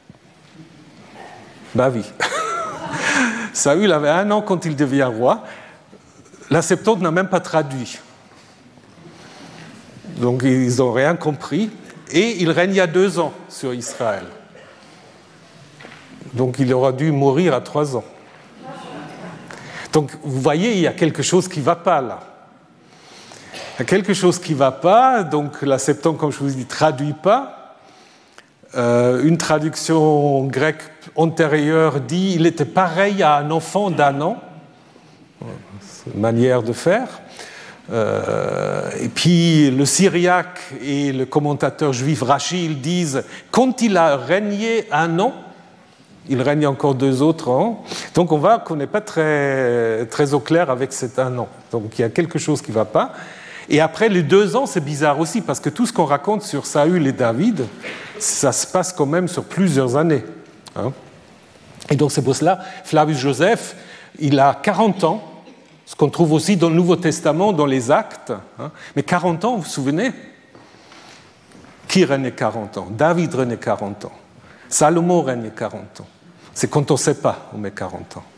Ben oui. Saül avait un an quand il devient roi. La Septante n'a même pas traduit. Donc ils n'ont rien compris. Et il régna deux ans sur Israël. Donc il aura dû mourir à trois ans. Donc vous voyez, il y a quelque chose qui ne va pas là. Il y a quelque chose qui ne va pas. Donc la Septante, comme je vous dis, ne traduit pas. Euh, une traduction grecque antérieure dit il était pareil à un enfant d'un an. C'est une manière de faire. Euh, et puis le syriaque et le commentateur juif Rashi ils disent quand il a régné un an, il règne encore deux autres ans. Donc on voit qu'on n'est pas très, très au clair avec cet un an. Donc il y a quelque chose qui ne va pas. Et après les deux ans, c'est bizarre aussi, parce que tout ce qu'on raconte sur Saül et David, ça se passe quand même sur plusieurs années. Hein. Et donc c'est pour cela, Flavius Joseph, il a quarante ans, ce qu'on trouve aussi dans le Nouveau Testament, dans les Actes. Hein. Mais quarante ans, vous vous souvenez? Qui régnait quarante ans? David régnait quarante ans. Salomon régnait quarante ans. C'est quand on ne sait pas, on met quarante ans.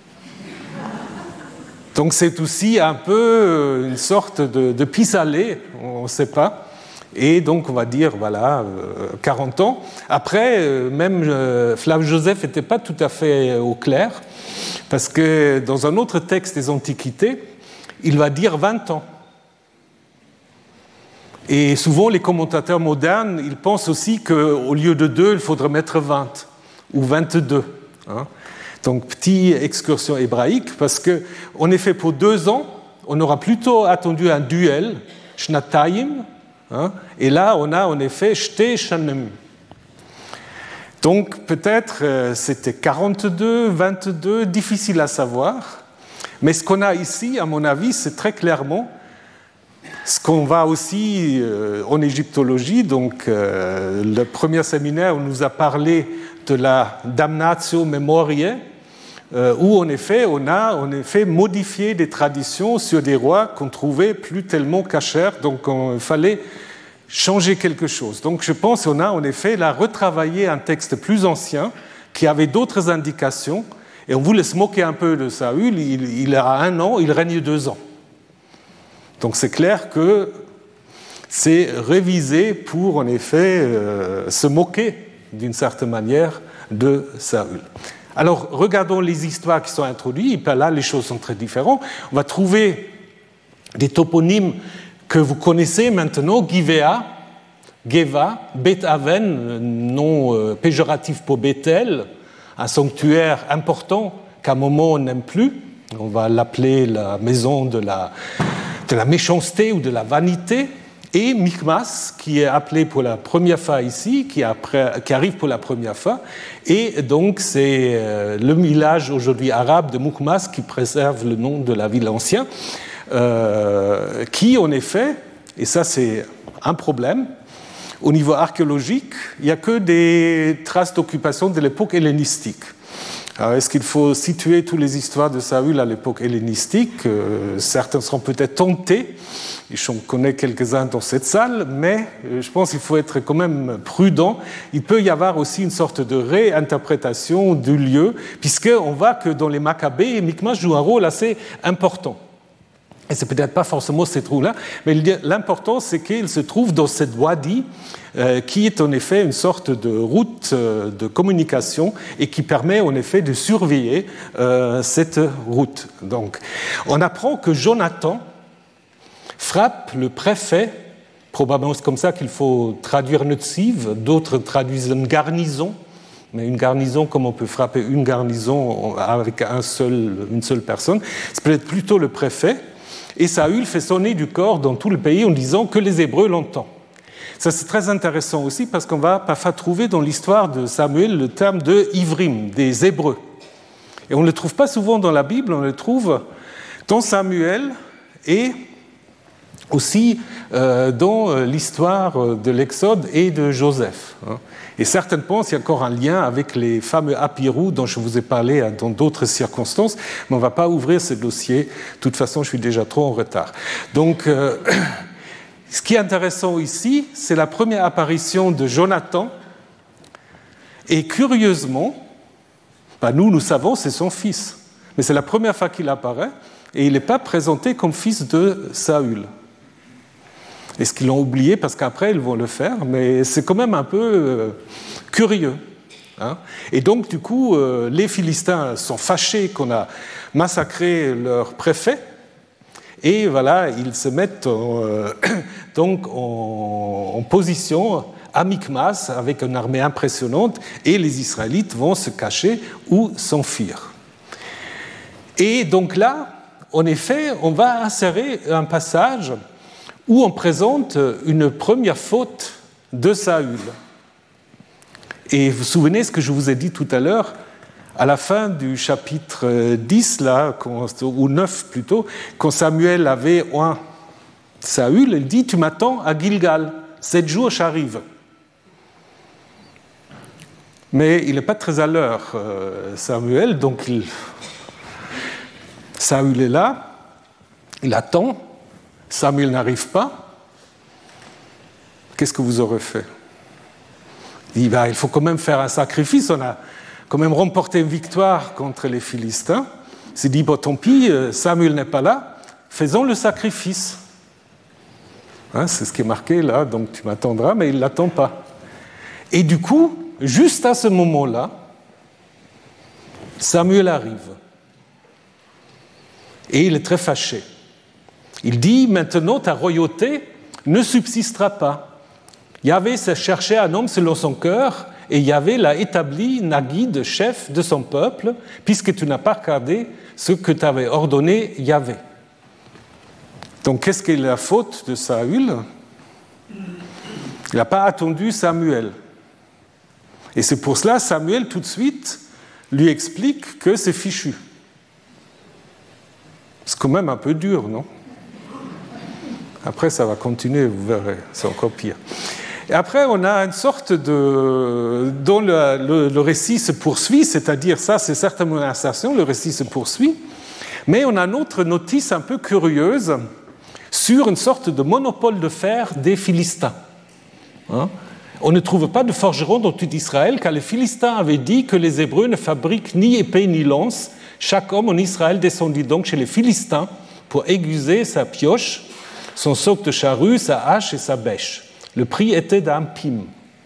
Donc c'est aussi un peu une sorte de, de pis-aller, on ne sait pas. Et donc on va dire, voilà, quarante ans. Après, même Flavius Joseph n'était pas tout à fait au clair, parce que dans un autre texte des Antiquités, il va dire vingt ans. Et souvent les commentateurs modernes, ils pensent aussi qu'au lieu de deux, il faudrait mettre vingt, ou vingt-deux. Hein. Donc, petite excursion hébraïque, parce qu'en effet, pour deux ans, on aura plutôt attendu un duel, Shnatayim, hein, et là, on a en effet Shte Shanem. Donc, peut-être euh, c'était quarante-deux, vingt-deux, difficile à savoir, mais ce qu'on a ici, à mon avis, c'est très clairement ce qu'on va aussi euh, en égyptologie. Donc, euh, le premier séminaire, on nous a parlé de la damnatio memoriae, Euh, où en effet on a en effet modifié des traditions sur des rois qu'on trouvait plus tellement cachers, donc il fallait changer quelque chose. Donc je pense qu'on a en effet là retravaillé un texte plus ancien qui avait d'autres indications, et on voulait se moquer un peu de Saül. Il, il a un an, il règne deux ans. Donc c'est clair que c'est révisé pour en effet euh, se moquer d'une certaine manière de Saül. Alors, regardons les histoires qui sont introduites. Là, les choses sont très différentes. On va trouver des toponymes que vous connaissez maintenant. Givea, Geva, Beth-Aven, nom euh, péjoratif pour Bethel, un sanctuaire important qu'à un moment on n'aime plus. On va l'appeler la maison de la, de la méchanceté ou de la vanité. Et Michmas, qui est appelé pour la première fois ici, qui, après, qui arrive pour la première fois. Et donc, c'est euh, le village aujourd'hui arabe de Michmas qui préserve le nom de la ville ancienne, euh, qui, en effet, et ça c'est un problème, au niveau archéologique, il n'y a que des traces d'occupation de l'époque hellénistique. Alors, est-ce qu'il faut situer toutes les histoires de Saül à l'époque hellénistique? euh, Certains seront peut-être tentés, et j'en connais quelques-uns dans cette salle, mais euh, je pense qu'il faut être quand même prudent. Il peut y avoir aussi une sorte de réinterprétation du lieu, puisqu'on voit que dans les Maccabées, Michmash joue un rôle assez important. Et c'est peut-être pas forcément ces trous-là, mais l'important, c'est qu'il se trouve dans cette wadi, euh, qui est en effet une sorte de route euh, de communication et qui permet en effet de surveiller euh, cette route. Donc, on apprend que Jonathan frappe le préfet, probablement c'est comme ça qu'il faut traduire Netziv, d'autres traduisent une garnison, mais une garnison, comme on peut frapper une garnison avec un seul, une seule personne, c'est peut-être plutôt le préfet. Et Saül fait sonner du corps dans tout le pays en disant que les Hébreux l'entendent. Ça, c'est très intéressant aussi parce qu'on va parfois trouver dans l'histoire de Samuel le terme de Ivrim, des Hébreux. Et on ne le trouve pas souvent dans la Bible, on le trouve dans Samuel et aussi euh, dans l'histoire de l'Exode et de Joseph. Et certains pensent qu'il y a encore un lien avec les fameux Apirou dont je vous ai parlé dans d'autres circonstances, mais on ne va pas ouvrir ce dossier. De toute façon, je suis déjà trop en retard. Donc, euh, ce qui est intéressant ici, c'est la première apparition de Jonathan. Et curieusement, ben nous, nous savons, c'est son fils. Mais c'est la première fois qu'il apparaît, et il n'est pas présenté comme fils de Saül. Est-ce qu'ils l'ont oublié parce qu'après ils vont le faire, mais c'est quand même un peu euh, curieux. Hein. Et donc du coup, euh, les Philistins sont fâchés qu'on a massacré leur préfet, et voilà, ils se mettent en, euh, donc en, en position à Michmas avec une armée impressionnante, et les Israélites vont se cacher ou s'enfuir. Et donc là, en effet, on va insérer un passage où on présente une première faute de Saül. Et vous vous souvenez ce que je vous ai dit tout à l'heure, à la fin du chapitre dix, là, ou neuf plutôt, quand Samuel avait oint Saül, il dit « Tu m'attends à Gilgal, sept jours j'arrive ». Mais il n'est pas très à l'heure, Samuel, donc il... Saül est là, il attend, Samuel n'arrive pas, qu'est-ce que vous aurez fait? Il dit, bah, il faut quand même faire un sacrifice, on a quand même remporté une victoire contre les Philistins. Il s'est dit, bon, tant pis, Samuel n'est pas là, faisons le sacrifice. Hein, c'est ce qui est marqué là, donc tu m'attendras, mais il ne l'attend pas. Et du coup, juste à ce moment-là, Samuel arrive. Et il est très fâché. Il dit, maintenant ta royauté ne subsistera pas. Yahvé s'est cherché un homme selon son cœur, et Yahvé l'a établi Nagid, chef de son peuple, puisque tu n'as pas regardé ce que t'avait ordonné Yahvé. Donc qu'est-ce qu'est la faute de Saül? Il n'a pas attendu Samuel. Et c'est pour cela Samuel, tout de suite, lui explique que c'est fichu. C'est quand même un peu dur, non? Après, ça va continuer, vous verrez, c'est encore pire. Et après, on a une sorte de... dont le, le, le récit se poursuit, c'est-à-dire, ça, c'est certainement une insertion, le récit se poursuit, mais on a une autre notice un peu curieuse sur une sorte de monopole de fer des Philistins. Hein? On ne trouve pas de forgeron dans tout Israël, car les Philistins avaient dit que les Hébreux ne fabriquent ni épée ni lance. Chaque homme en Israël descendit donc chez les Philistins pour aiguiser sa pioche, son soc de charrue, sa hache et sa bêche. Le prix était d'un pim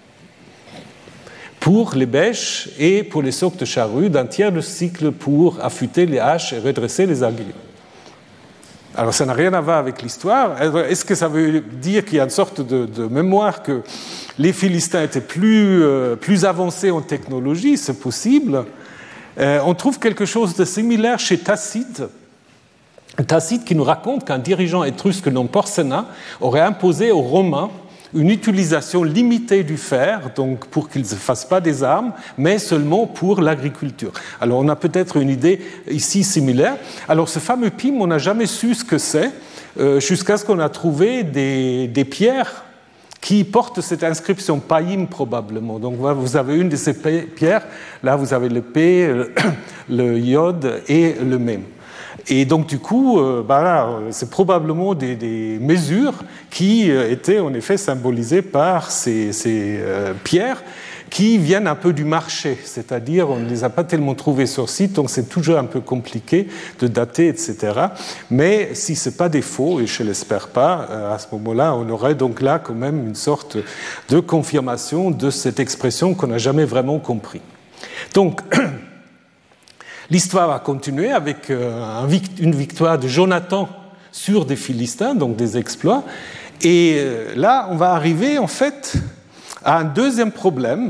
pour les bêches et pour les socs de charrue, d'un tiers de cycle pour affûter les haches et redresser les aiguilles. Alors ça n'a rien à voir avec l'histoire. Est-ce que ça veut dire qu'il y a une sorte de, de mémoire que les Philistins étaient plus, euh, plus avancés en technologie? C'est possible. Euh, on trouve quelque chose de similaire chez Tacite. Tacite qui nous raconte qu'un dirigeant étrusque nommé Porséna aurait imposé aux Romains une utilisation limitée du fer, donc pour qu'ils ne fassent pas des armes, mais seulement pour l'agriculture. Alors on a peut-être une idée ici similaire. Alors ce fameux pim, on n'a jamais su ce que c'est, euh, jusqu'à ce qu'on a trouvé des, des pierres qui porte cette inscription Païm probablement. Donc vous avez une de ces pierres, là vous avez le P, le Yod et le Mem. Et donc du coup, euh, bah là, c'est probablement des, des mesures qui euh, étaient en effet symbolisées par ces, ces euh, pierres qui viennent un peu du marché, c'est-à-dire on ne les a pas tellement trouvées sur site, donc c'est toujours un peu compliqué de dater, et cetera. Mais si ce n'est pas des faux, et je ne l'espère pas, à ce moment-là, on aurait donc là quand même une sorte de confirmation de cette expression qu'on n'a jamais vraiment compris. Donc, l'histoire va continuer avec une victoire de Jonathan sur des Philistins, donc des exploits, et là, on va arriver en fait à un deuxième problème.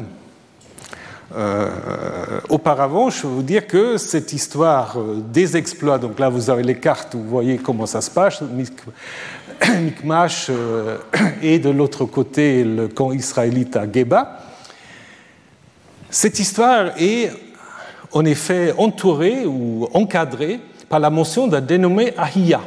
Euh, auparavant, je vais vous dire que cette histoire des exploits, donc là vous avez les cartes, vous voyez comment ça se passe, Michmash euh, et de l'autre côté le camp israélite à Geba. Cette histoire est en effet entourée ou encadrée par la mention d'un dénommé Ahia,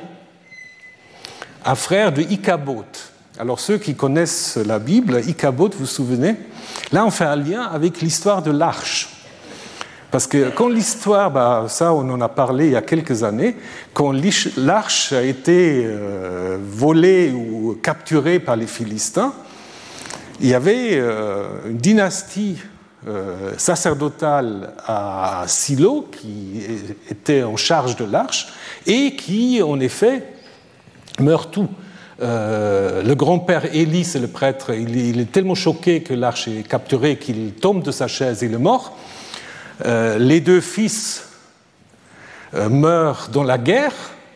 un frère de Ichabod. Alors ceux qui connaissent la Bible, Ichabod, vous vous souvenez, là on fait un lien avec l'histoire de l'arche. Parce que quand l'histoire, bah, ça on en a parlé il y a quelques années, quand l'arche a été euh, volée ou capturée par les Philistins, il y avait euh, une dynastie euh, sacerdotale à Silo qui était en charge de l'arche et qui en effet meurt tout. Euh, le grand-père Élie, c'est le prêtre, il, il est tellement choqué que l'arche est capturée qu'il tombe de sa chaise et il est mort. Euh, les deux fils euh, meurent dans la guerre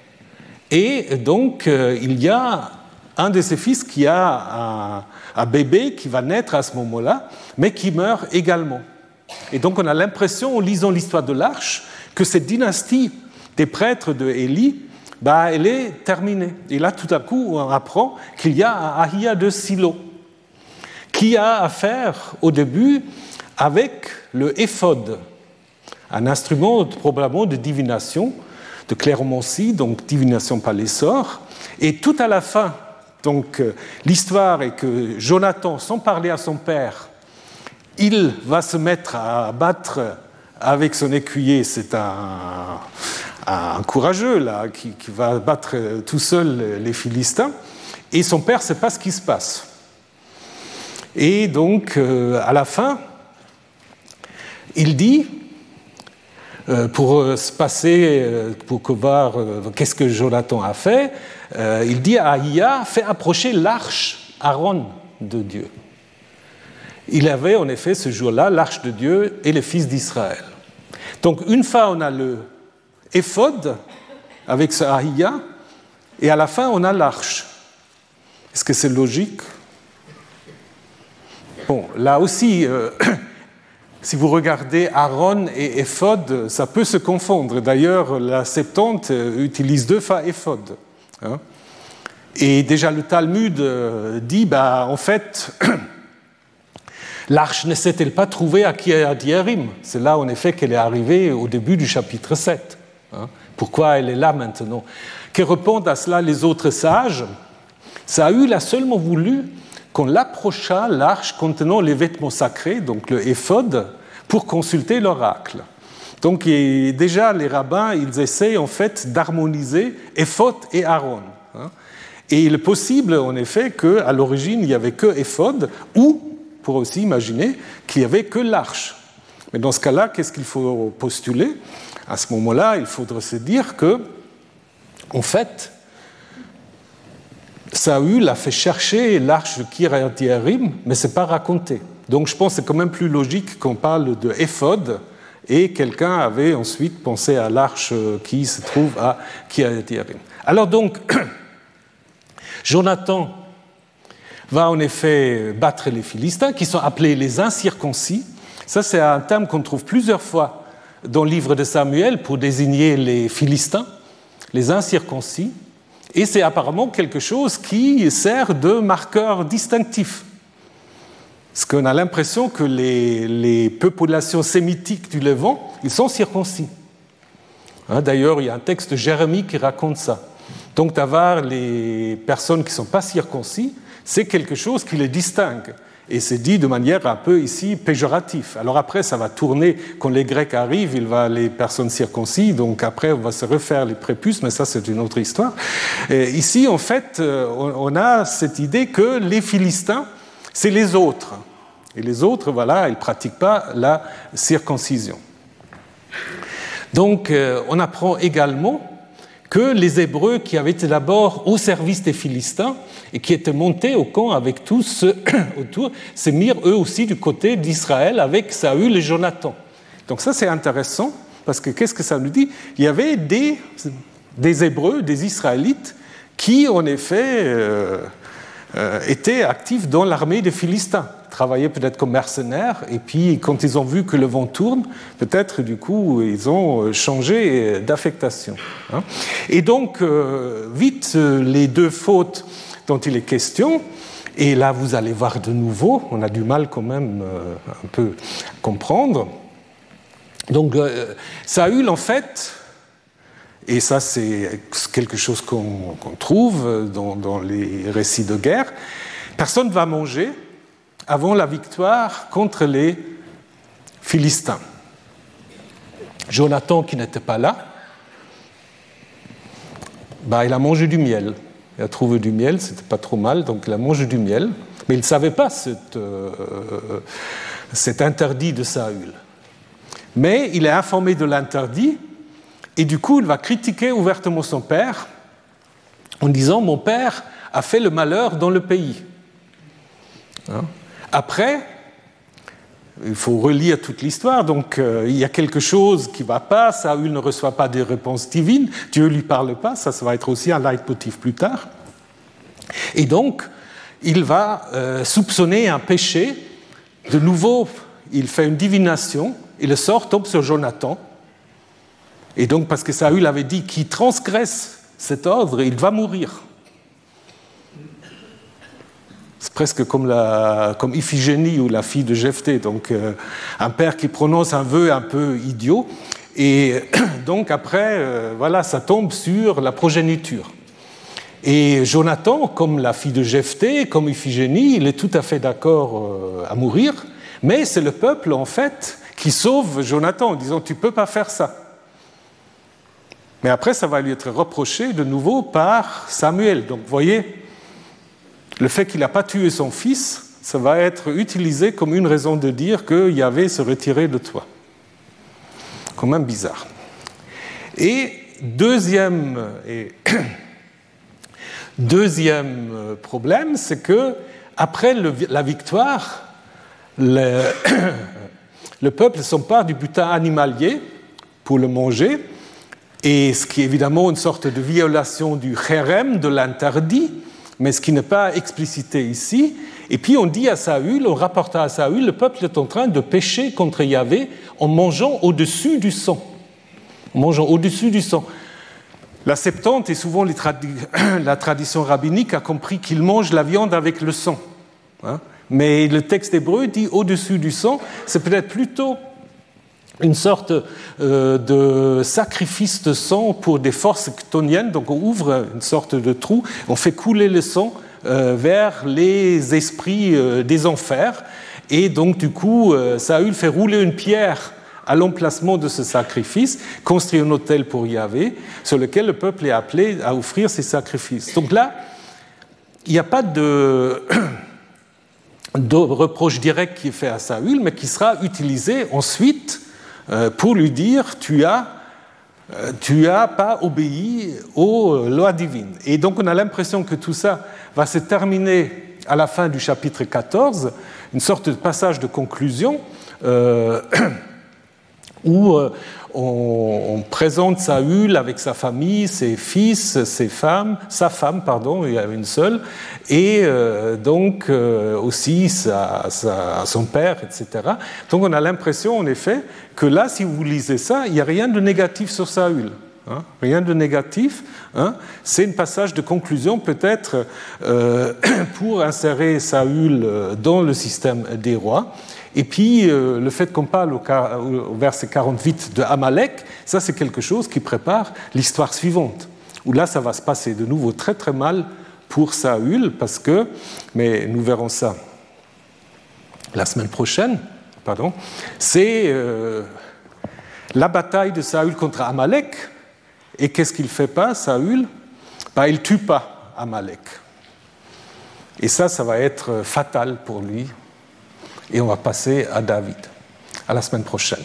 et donc euh, il y a un de ses fils qui a un, un bébé qui va naître à ce moment-là, mais qui meurt également. Et donc on a l'impression, en lisant l'histoire de l'arche, que cette dynastie des prêtres de Élie, bah, elle est terminée. Et là, tout à coup, on apprend qu'il y a un Ahia de Silo qui a affaire, au début, avec le éphod, un instrument probablement de divination, de clairomancie, donc divination par les sorts. Et tout à la fin, donc, l'histoire est que Jonathan, sans parler à son père, il va se mettre à battre avec son écuyer, c'est un... un courageux là, qui, qui va battre tout seul les Philistins, et son père ne sait pas ce qui se passe. Et donc, euh, à la fin, il dit, euh, pour se passer, euh, pour voir euh, qu'est-ce que Jonathan a fait, euh, il dit à Ahia, fais approcher l'arche Aaron de Dieu. Il avait en effet ce jour-là l'arche de Dieu et les fils d'Israël. Donc, une fois on a le éphod avec ce Ahia, et à la fin on a l'arche. Est-ce que c'est logique? Bon, là aussi, euh, si vous regardez Aaron et éphod, ça peut se confondre. D'ailleurs, la Septante utilise deux fois éphod. Hein. Et déjà le Talmud dit, bah, en fait, l'arche ne s'est-elle pas trouvée à Kiryat Yearim? C'est là, en effet, qu'elle est arrivée au début du chapitre sept. Hein. Pourquoi elle est là maintenant? Que répondent à cela les autres sages? Saül a seulement voulu qu'on l'approchât l'arche contenant les vêtements sacrés, donc le éphod, pour consulter l'oracle. Donc déjà, les rabbins, ils essaient en fait d'harmoniser éphod et Aaron. Hein. Et il est possible, en effet, qu'à l'origine, il n'y avait que éphod, ou, pour aussi imaginer, qu'il n'y avait que l'arche. Mais dans ce cas-là, qu'est-ce qu'il faut postuler? À ce moment-là, il faudrait se dire que, en fait, Saül a fait chercher l'arche de Kiryat Yearim, mais ce n'est pas raconté. Donc je pense que c'est quand même plus logique qu'on parle de éphod, et quelqu'un avait ensuite pensé à l'arche qui se trouve à Kiryat Yearim. Alors donc, Jonathan va en effet battre les Philistins, qui sont appelés les incirconcis. Ça, c'est un terme qu'on trouve plusieurs fois dans le livre de Samuel pour désigner les Philistins, les incirconcis. Et c'est apparemment quelque chose qui sert de marqueur distinctif. Parce qu'on a l'impression que les, les populations sémitiques du Levant, ils sont circoncis. Hein, d'ailleurs, il y a un texte de Jérémie qui raconte ça. Donc, d'avoir les personnes qui ne sont pas circoncis, c'est quelque chose qui les distingue. Et c'est dit de manière un peu ici péjorative. Alors après, ça va tourner, quand les Grecs arrivent, il va les personnes circoncis, donc après on va se refaire les prépuces, mais ça c'est une autre histoire. Et ici, en fait, on a cette idée que les Philistins, c'est les autres. Et les autres, voilà, ils ne pratiquent pas la circoncision. Donc, on apprend également que les Hébreux qui avaient été d'abord au service des Philistins et qui étaient montés au camp avec tous ceux autour, se mirent eux aussi du côté d'Israël avec Saül et Jonathan. Donc ça c'est intéressant, parce que qu'est-ce que ça nous dit ? Il y avait des, des Hébreux, des Israélites, qui en effet euh, euh, étaient actifs dans l'armée des Philistins, travaillaient peut-être comme mercenaires, et puis quand ils ont vu que le vent tourne, peut-être du coup ils ont changé d'affectation. Hein. Et donc, euh, vite, les deux fautes dont il est question, et là vous allez voir de nouveau, on a du mal quand même euh, un peu à comprendre. Donc, euh, Saül en fait, et ça c'est quelque chose qu'on, qu'on trouve dans, dans les récits de guerre, personne ne va manger avant la victoire contre les Philistins. Jonathan, qui n'était pas là, bah, il a mangé du miel. Il a trouvé du miel, c'était pas trop mal, donc il a mangé du miel. Mais il ne savait pas cet, euh, cet interdit de Saül. Mais il est informé de l'interdit, et du coup, il va critiquer ouvertement son père en disant « Mon père a fait le malheur dans le pays. Hein » Après, il faut relire toute l'histoire, donc euh, il y a quelque chose qui ne va pas, Saül ne reçoit pas des réponses divines, Dieu ne lui parle pas, ça, ça va être aussi un leitmotiv plus tard. Et donc, il va euh, soupçonner un péché, de nouveau, il fait une divination, et le sort tombe sur Jonathan, et donc parce que Saül avait dit qu'il transgresse cet ordre, il va mourir. C'est presque comme, la, comme Iphigénie ou la fille de Jephthé, donc euh, un père qui prononce un vœu un peu idiot, et donc après, euh, voilà, ça tombe sur la progéniture. Et Jonathan, comme la fille de Jephthé, comme Iphigénie, il est tout à fait d'accord euh, à mourir, mais c'est le peuple, en fait, qui sauve Jonathan en disant « tu ne peux pas faire ça ». Mais après, ça va lui être reproché de nouveau par Samuel. Donc, vous voyez, le fait qu'il n'a pas tué son fils, ça va être utilisé comme une raison de dire que Yahvé se retirait de toi. Quand même bizarre. Et deuxième, et deuxième problème, c'est que après le, la victoire, le, le peuple s'empare du butin animalier pour le manger, et ce qui est évidemment une sorte de violation du chérem, de l'interdit, mais ce qui n'est pas explicité ici. Et puis on dit à Saül, on rapporta à Saül, le peuple est en train de pécher contre Yahvé en mangeant au-dessus du sang. En mangeant au-dessus du sang. La Septante et souvent les tradi- la tradition rabbinique a compris qu'ils mangent la viande avec le sang. Hein? Mais le texte hébreu dit au-dessus du sang, c'est peut-être plutôt une sorte euh, de sacrifice de sang pour des forces chtoniennes. Donc on ouvre une sorte de trou, on fait couler le sang euh, vers les esprits euh, des enfers. Et donc du coup, euh, Saül fait rouler une pierre à l'emplacement de ce sacrifice, construit un autel pour Yahvé, sur lequel le peuple est appelé à offrir ses sacrifices. Donc là, il n'y a pas de... de reproche direct qui est fait à Saül, mais qui sera utilisé ensuite pour lui dire tu as, tu as pas obéi aux lois divines. Et donc on a l'impression que tout ça va se terminer à la fin du chapitre quatorze, une sorte de passage de conclusion euh, où euh, on, on présente Saül avec sa famille, ses fils, ses femmes, sa femme, pardon, il y avait une seule, et euh, donc euh, aussi sa, sa, son père, et cetera. Donc on a l'impression, en effet, que là, si vous lisez ça, il n'y a rien de négatif sur Saül. Hein, rien de négatif. Hein, c'est un passage de conclusion, peut-être, euh, pour insérer Saül dans le système des rois. Et puis, euh, le fait qu'on parle au, au verset quarante-huit de Amalek, ça, c'est quelque chose qui prépare l'histoire suivante, où là, ça va se passer de nouveau très, très mal pour Saül, parce que, mais nous verrons ça la semaine prochaine, pardon, c'est euh, la bataille de Saül contre Amalek. Et qu'est-ce qu'il ne fait pas, Saül? Ben, il ne tue pas Amalek. Et ça, ça va être fatal pour lui. Et on va passer à David. À la semaine prochaine.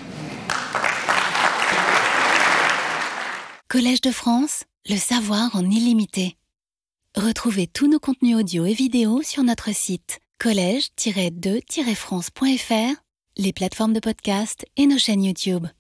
Collège de France, le savoir en illimité. Retrouvez tous nos contenus audio et vidéo sur notre site collège tiret de tiret france point f r, les plateformes de podcast et nos chaînes YouTube.